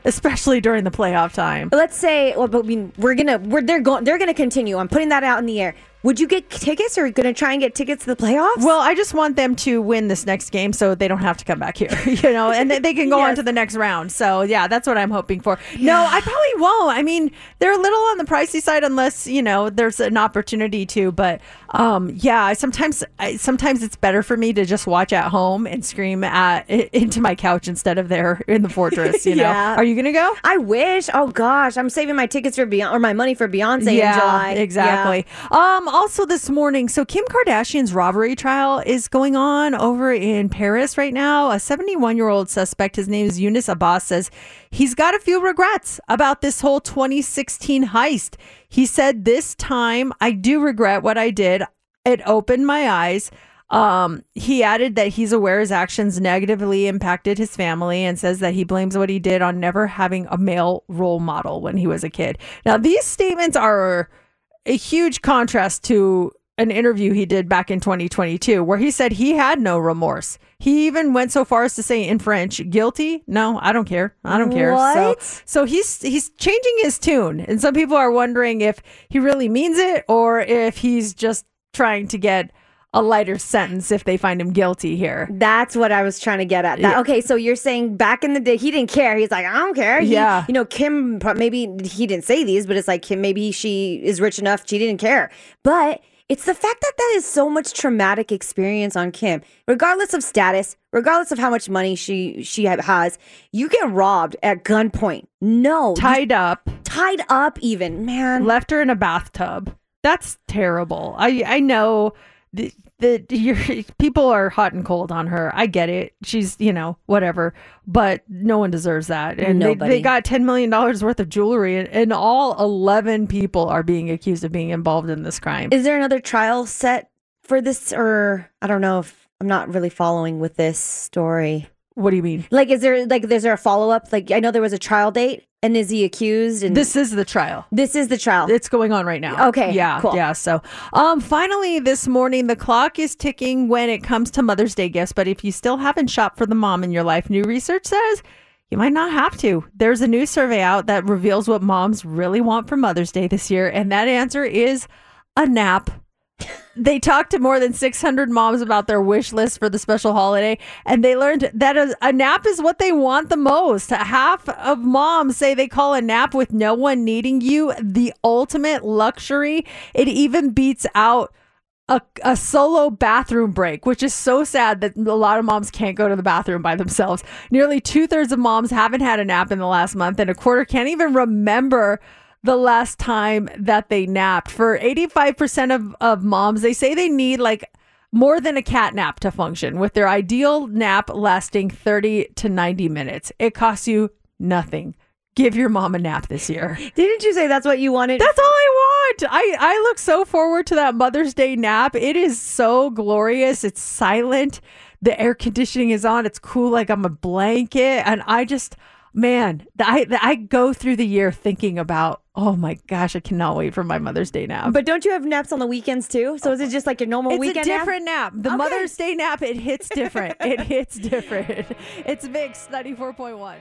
especially during the playoff time. But let's say, well, but I mean, we're gonna, we're they're going, they're gonna continue. I'm putting that out in the air. Would you get tickets, or are you going to try and get tickets to the playoffs? Well, I just want them to win this next game so they don't have to come back here, you know, and they, they can go yes. on to the next round. So, yeah, that's what I'm hoping for. Yeah. No, I probably won't. I mean, they're a little on the pricey side unless, you know, there's an opportunity to. But, um, yeah, sometimes I, sometimes it's better for me to just watch at home and scream at into my couch instead of there in the Fortress, you know. yeah. Are you going to go? I wish. Oh, gosh. I'm saving my tickets for Beyonce, or my money for Beyonce yeah, in July. Exactly. Yeah. Um. Also this morning, so Kim Kardashian's robbery trial is going on over in Paris right now. A seventy-one-year-old suspect, his name is Yunus Abbas, says he's got a few regrets about this whole twenty sixteen heist. He said, this time, I do regret what I did. It opened my eyes. Um, he added that he's aware his actions negatively impacted his family and says that he blames what he did on never having a male role model when he was a kid. Now, these statements are a huge contrast to an interview he did back in twenty twenty-two where he said he had no remorse. He even went so far as to say in French, guilty? No, I don't care. I don't care. What? So, so he's he's changing his tune. And some people are wondering if he really means it or if he's just trying to get a lighter sentence if they find him guilty here. That's what I was trying to get at. That, Yeah. Okay, so you're saying back in the day, he didn't care. He's like, I don't care. He- Yeah. You know, Kim, maybe he didn't say these, but it's like, Kim, maybe she is rich enough. She didn't care. But it's the fact that that is so much traumatic experience on Kim. Regardless of status, regardless of how much money she she has, you get robbed at gunpoint. No. Tied up. Tied up even, man. Left her in a bathtub. That's terrible. I, I know that the, your people are hot and cold on her. I get it. She's, you know, whatever. But no one deserves that. And they, Nobody. they got ten million dollars worth of jewelry, and, and all eleven people are being accused of being involved in this crime. Is there another trial set for this? Or I don't know if I'm not really following with this story. What do you mean? Like, is there like, is there a follow up? Like, I know there was a trial date. And is he accused? And This is the trial. This is the trial. It's going on right now. Okay, Yeah. cool. Yeah. So, um, finally this morning, the clock is ticking when it comes to Mother's Day gifts. But if you still haven't shopped for the mom in your life, new research says you might not have to. There's a new survey out that reveals what moms really want for Mother's Day this year. And that answer is a nap. They talked to more than six hundred moms about their wish list for the special holiday, and they learned that a, a nap is what they want the most. Half of moms say they call a nap with no one needing you the ultimate luxury. It even beats out a, a solo bathroom break, which is so sad that a lot of moms can't go to the bathroom by themselves. Nearly two-thirds of moms haven't had a nap in the last month, and a quarter can't even remember the last time that they napped. For eighty-five percent of, of moms, they say they need like more than a cat nap to function, with their ideal nap lasting thirty to ninety minutes. It costs you nothing. Give your mom a nap this year. Didn't you say that's what you wanted? That's all I want. I, I look so forward to that Mother's Day nap. It is so glorious. It's silent. The air conditioning is on. It's cool like I'm a blanket. And I just... Man, I I go through the year thinking about, oh my gosh, I cannot wait for my Mother's Day nap. But don't you have naps on the weekends too? So is it just like your normal It's weekend a different nap? The Okay. Mother's Day nap, it hits different. It hits different. It's Mix ninety-four point one.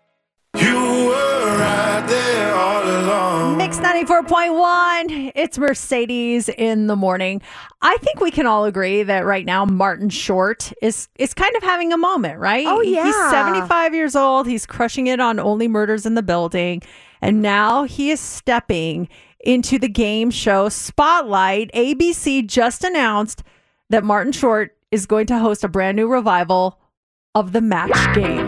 You were right there all along. Mix ninety-four point one. It's Mercedes in the morning. I think we can all agree that right now Martin Short is is kind of having a moment, right? Oh, yeah. He's seventy-five years old. He's crushing it on Only Murders in the Building. And now he is stepping into the game show Spotlight. A B C just announced that Martin Short is going to host a brand new revival of The Match Game.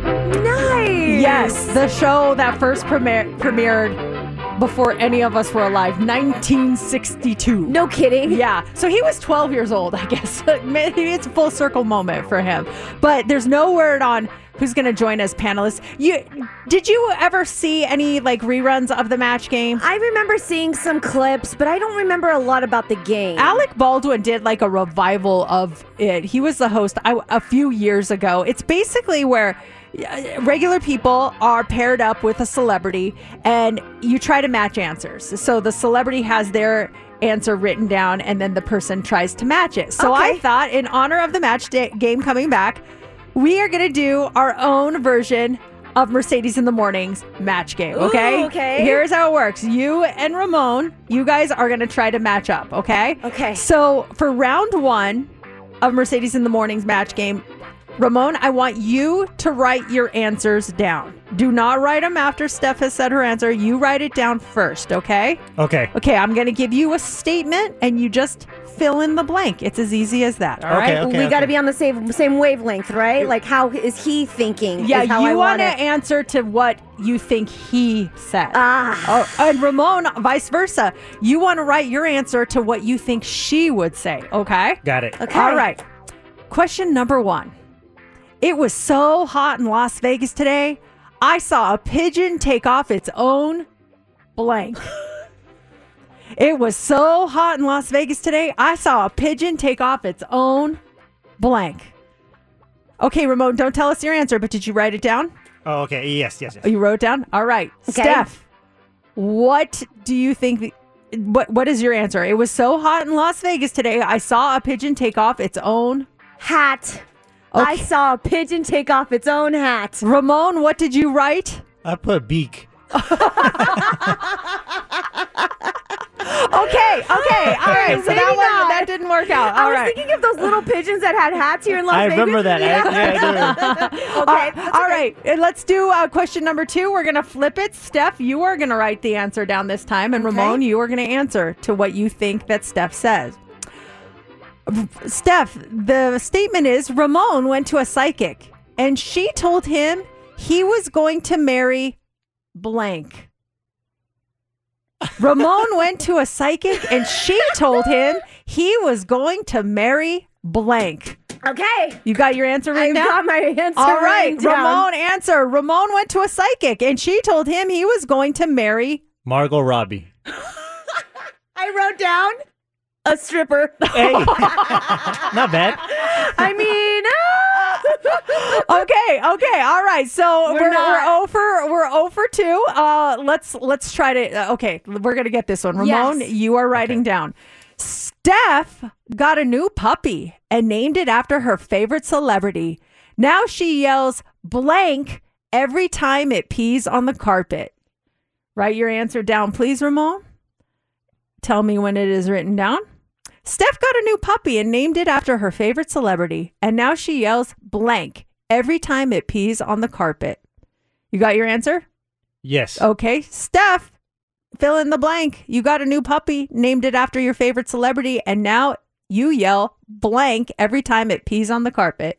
Nice. Yes, the show that first premier- premiered before any of us were alive, nineteen sixty-two. No kidding. Yeah. So he was twelve years old, I guess. Maybe it's a full circle moment for him. But there's no word on who's going to join as panelists. You did you ever see any like reruns of The Match Game? I remember seeing some clips, but I don't remember a lot about the game. Alec Baldwin did like a revival of it. He was the host I, a few years ago. It's basically where uh, regular people are paired up with a celebrity and you try to match answers. So the celebrity has their answer written down and then the person tries to match it. So Okay. I thought in honor of the match day game coming back, we are going to do our own version of Mercedes in the Morning's match game, okay? Ooh, okay. Here's how it works. You and Ramon, you guys are going to try to match up, okay? Okay. So for round one of Mercedes in the Morning's match game, Ramon, I want you to write your answers down. Do not write them after Steph has said her answer. You write it down first, okay? Okay. Okay, I'm going to give you a statement, and you just fill in the blank. It's as easy as that, all right? Okay, okay, we okay. got to be on the same same wavelength, right? Like, how is he thinking? Yeah, is how you I want to it. answer to what you think he said. Ah. Oh, and Ramon, vice versa. You want to write your answer to what you think she would say, okay? Got it. Okay. All right. Question number one. It was so hot in Las Vegas today, I saw a pigeon take off its own blank. It was so hot in Las Vegas today, I saw a pigeon take off its own blank. Okay, Ramon, don't tell us your answer, but did you write it down? Oh, okay. Yes, yes, yes. Oh, you wrote it down? All right. Okay. Steph, what do you think? The, what What is your answer? It was so hot in Las Vegas today, I saw a pigeon take off its own Hat. Okay. I saw a pigeon take off its own hat. Ramon, what did you write? I put beak. Okay, okay, all right. So Maybe that one, not. that didn't work out. I All was right. thinking of those little pigeons that had hats here in Las I Vegas. remember that. I- yeah, I do. Okay. Uh, all right, uh, let's do uh, question number two. We're gonna flip it. Steph, you are gonna write the answer down this time, and Okay. Ramon, you are gonna answer to what you think that Steph says. Steph, the statement is Ramon went to a psychic, and she told him he was going to marry blank. Ramon went to a psychic, and she told him he was going to marry blank. Okay. You got your answer I written down? got my answer All right, written down. Ramon, answer. Ramon went to a psychic, and she told him he was going to marry. Margot Robbie. I wrote down a stripper. Hey. Not bad. I mean, ah. Okay, okay, all right. So We're we're we're, not- we're over we're over two. Uh, let's let's try to. Uh, okay, we're gonna get this one. Ramon, Yes. you are writing down. Steph got a new puppy and named it after her favorite celebrity. Now she yells blank every time it pees on the carpet. Write your answer down, please, Ramon. Tell me when it is written down. Steph got a new puppy and named it after her favorite celebrity, and now she yells blank every time it pees on the carpet. You got your answer? Yes. Okay. Steph, fill in the blank. You got a new puppy, named it after your favorite celebrity, and now you yell blank every time it pees on the carpet.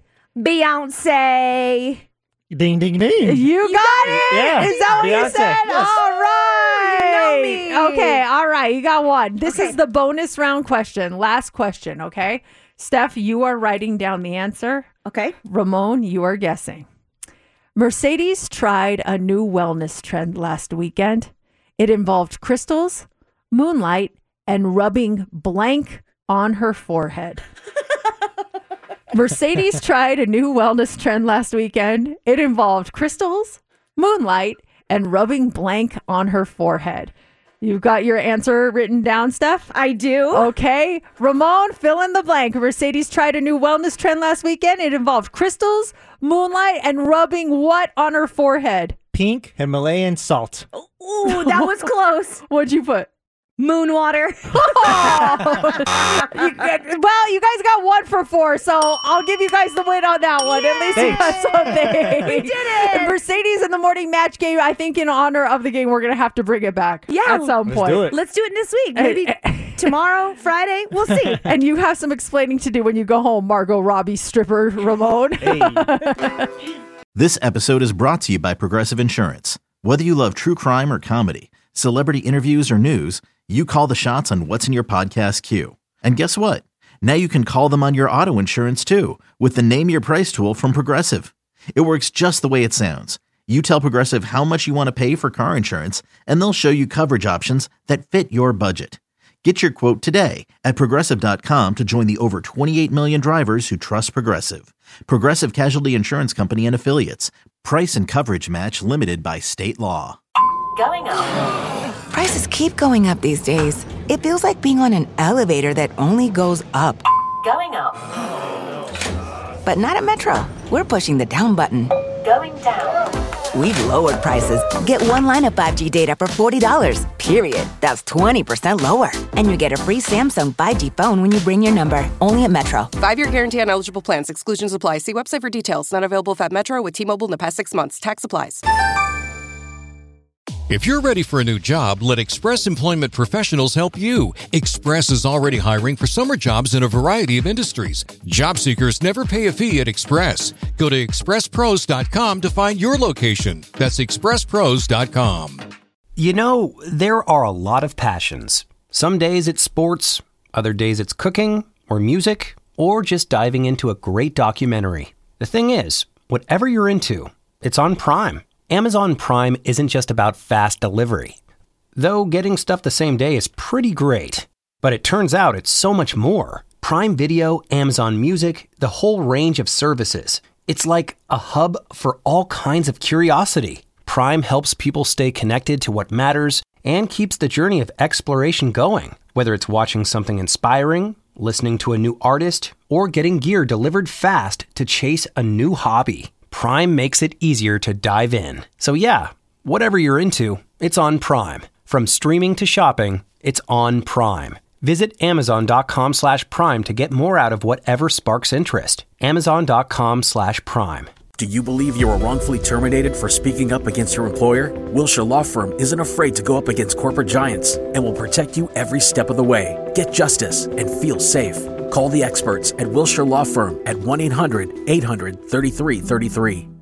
Beyonce. Ding, ding, ding. You, got, it? Yeah. Is that what you Beyonce. said? Yes. All right. You know me. Okay. All right. You got one. This Okay. is the bonus round question. Last question. Okay. Steph, you are writing down the answer. Okay. Ramon, you are guessing. Mercedes tried a new wellness trend last weekend. It involved crystals, moonlight, and rubbing blank on her forehead. Mercedes tried a new wellness trend last weekend. It involved crystals, moonlight, and rubbing blank on her forehead. You got your answer written down, Steph? I do. Okay. Ramon, fill in the blank. Mercedes tried a new wellness trend last weekend. It involved crystals, moonlight, and rubbing what on her forehead? Pink Himalayan salt. Ooh, that was close. What'd you put? Moon water. Oh. You get- well, you guys got one for four, so I'll give you guys the win on that one. At least you got something. We did it. Mercedes in the morning match game. I think in honor of the game, we're gonna have to bring it back. Yeah. at some Let's point. do it. Let's do it this week. Maybe tomorrow, Friday. We'll see. And you have some explaining to do when you go home, Margot Robbie stripper Ramon. Hey. This episode is brought to you by Progressive Insurance. Whether you love true crime or comedy, celebrity interviews or news, you call the shots on what's in your podcast queue. And guess what? Now you can call them on your auto insurance too with the Name Your Price tool from Progressive. It works just the way it sounds. You tell Progressive how much you want to pay for car insurance, and they'll show you coverage options that fit your budget. Get your quote today at Progressive dot com to join the over twenty-eight million drivers who trust Progressive. Progressive Casualty Insurance Company and Affiliates. Price and coverage match limited by state law. Going up. Prices keep going up these days. It feels like being on an elevator that only goes up. Going up. But not at Metro. We're pushing the down button. Going down. we've lowered prices. Get one line of five G data for forty dollars, period. That's twenty percent lower. And you get a free Samsung five G phone when you bring your number. Only at Metro. Five-year guarantee on eligible plans. Exclusions apply. See website for details. Not available if at Metro with T-Mobile in the past six months. Tax applies. If you're ready for a new job, let Express Employment Professionals help you. Express is already hiring for summer jobs in a variety of industries. Job seekers never pay a fee at Express. Go to express pros dot com to find your location. That's express pros dot com. You know, there are a lot of passions. Some days it's sports, other days it's cooking or music, or just diving into a great documentary. The thing is, whatever you're into, it's on Prime. Amazon Prime isn't just about fast delivery. Though getting stuff the same day is pretty great. But it turns out it's so much more. Prime Video, Amazon Music, the whole range of services. It's like a hub for all kinds of curiosity. Prime helps people stay connected to what matters and keeps the journey of exploration going. Whether it's watching something inspiring, listening to a new artist, or getting gear delivered fast to chase a new hobby. Prime makes it easier to dive in. So yeah, whatever you're into, it's on Prime. From streaming to shopping, it's on Prime. Visit amazon.com slash prime to get more out of whatever sparks interest. Amazon.com slash prime. Do you believe you were wrongfully terminated for speaking up against your employer? Wilshire Law Firm isn't afraid to go up against corporate giants and will protect you every step of the way. Get justice and feel safe. Call the experts at Wilshire Law Firm at one eight hundred eight hundred thirty-three thirty-three.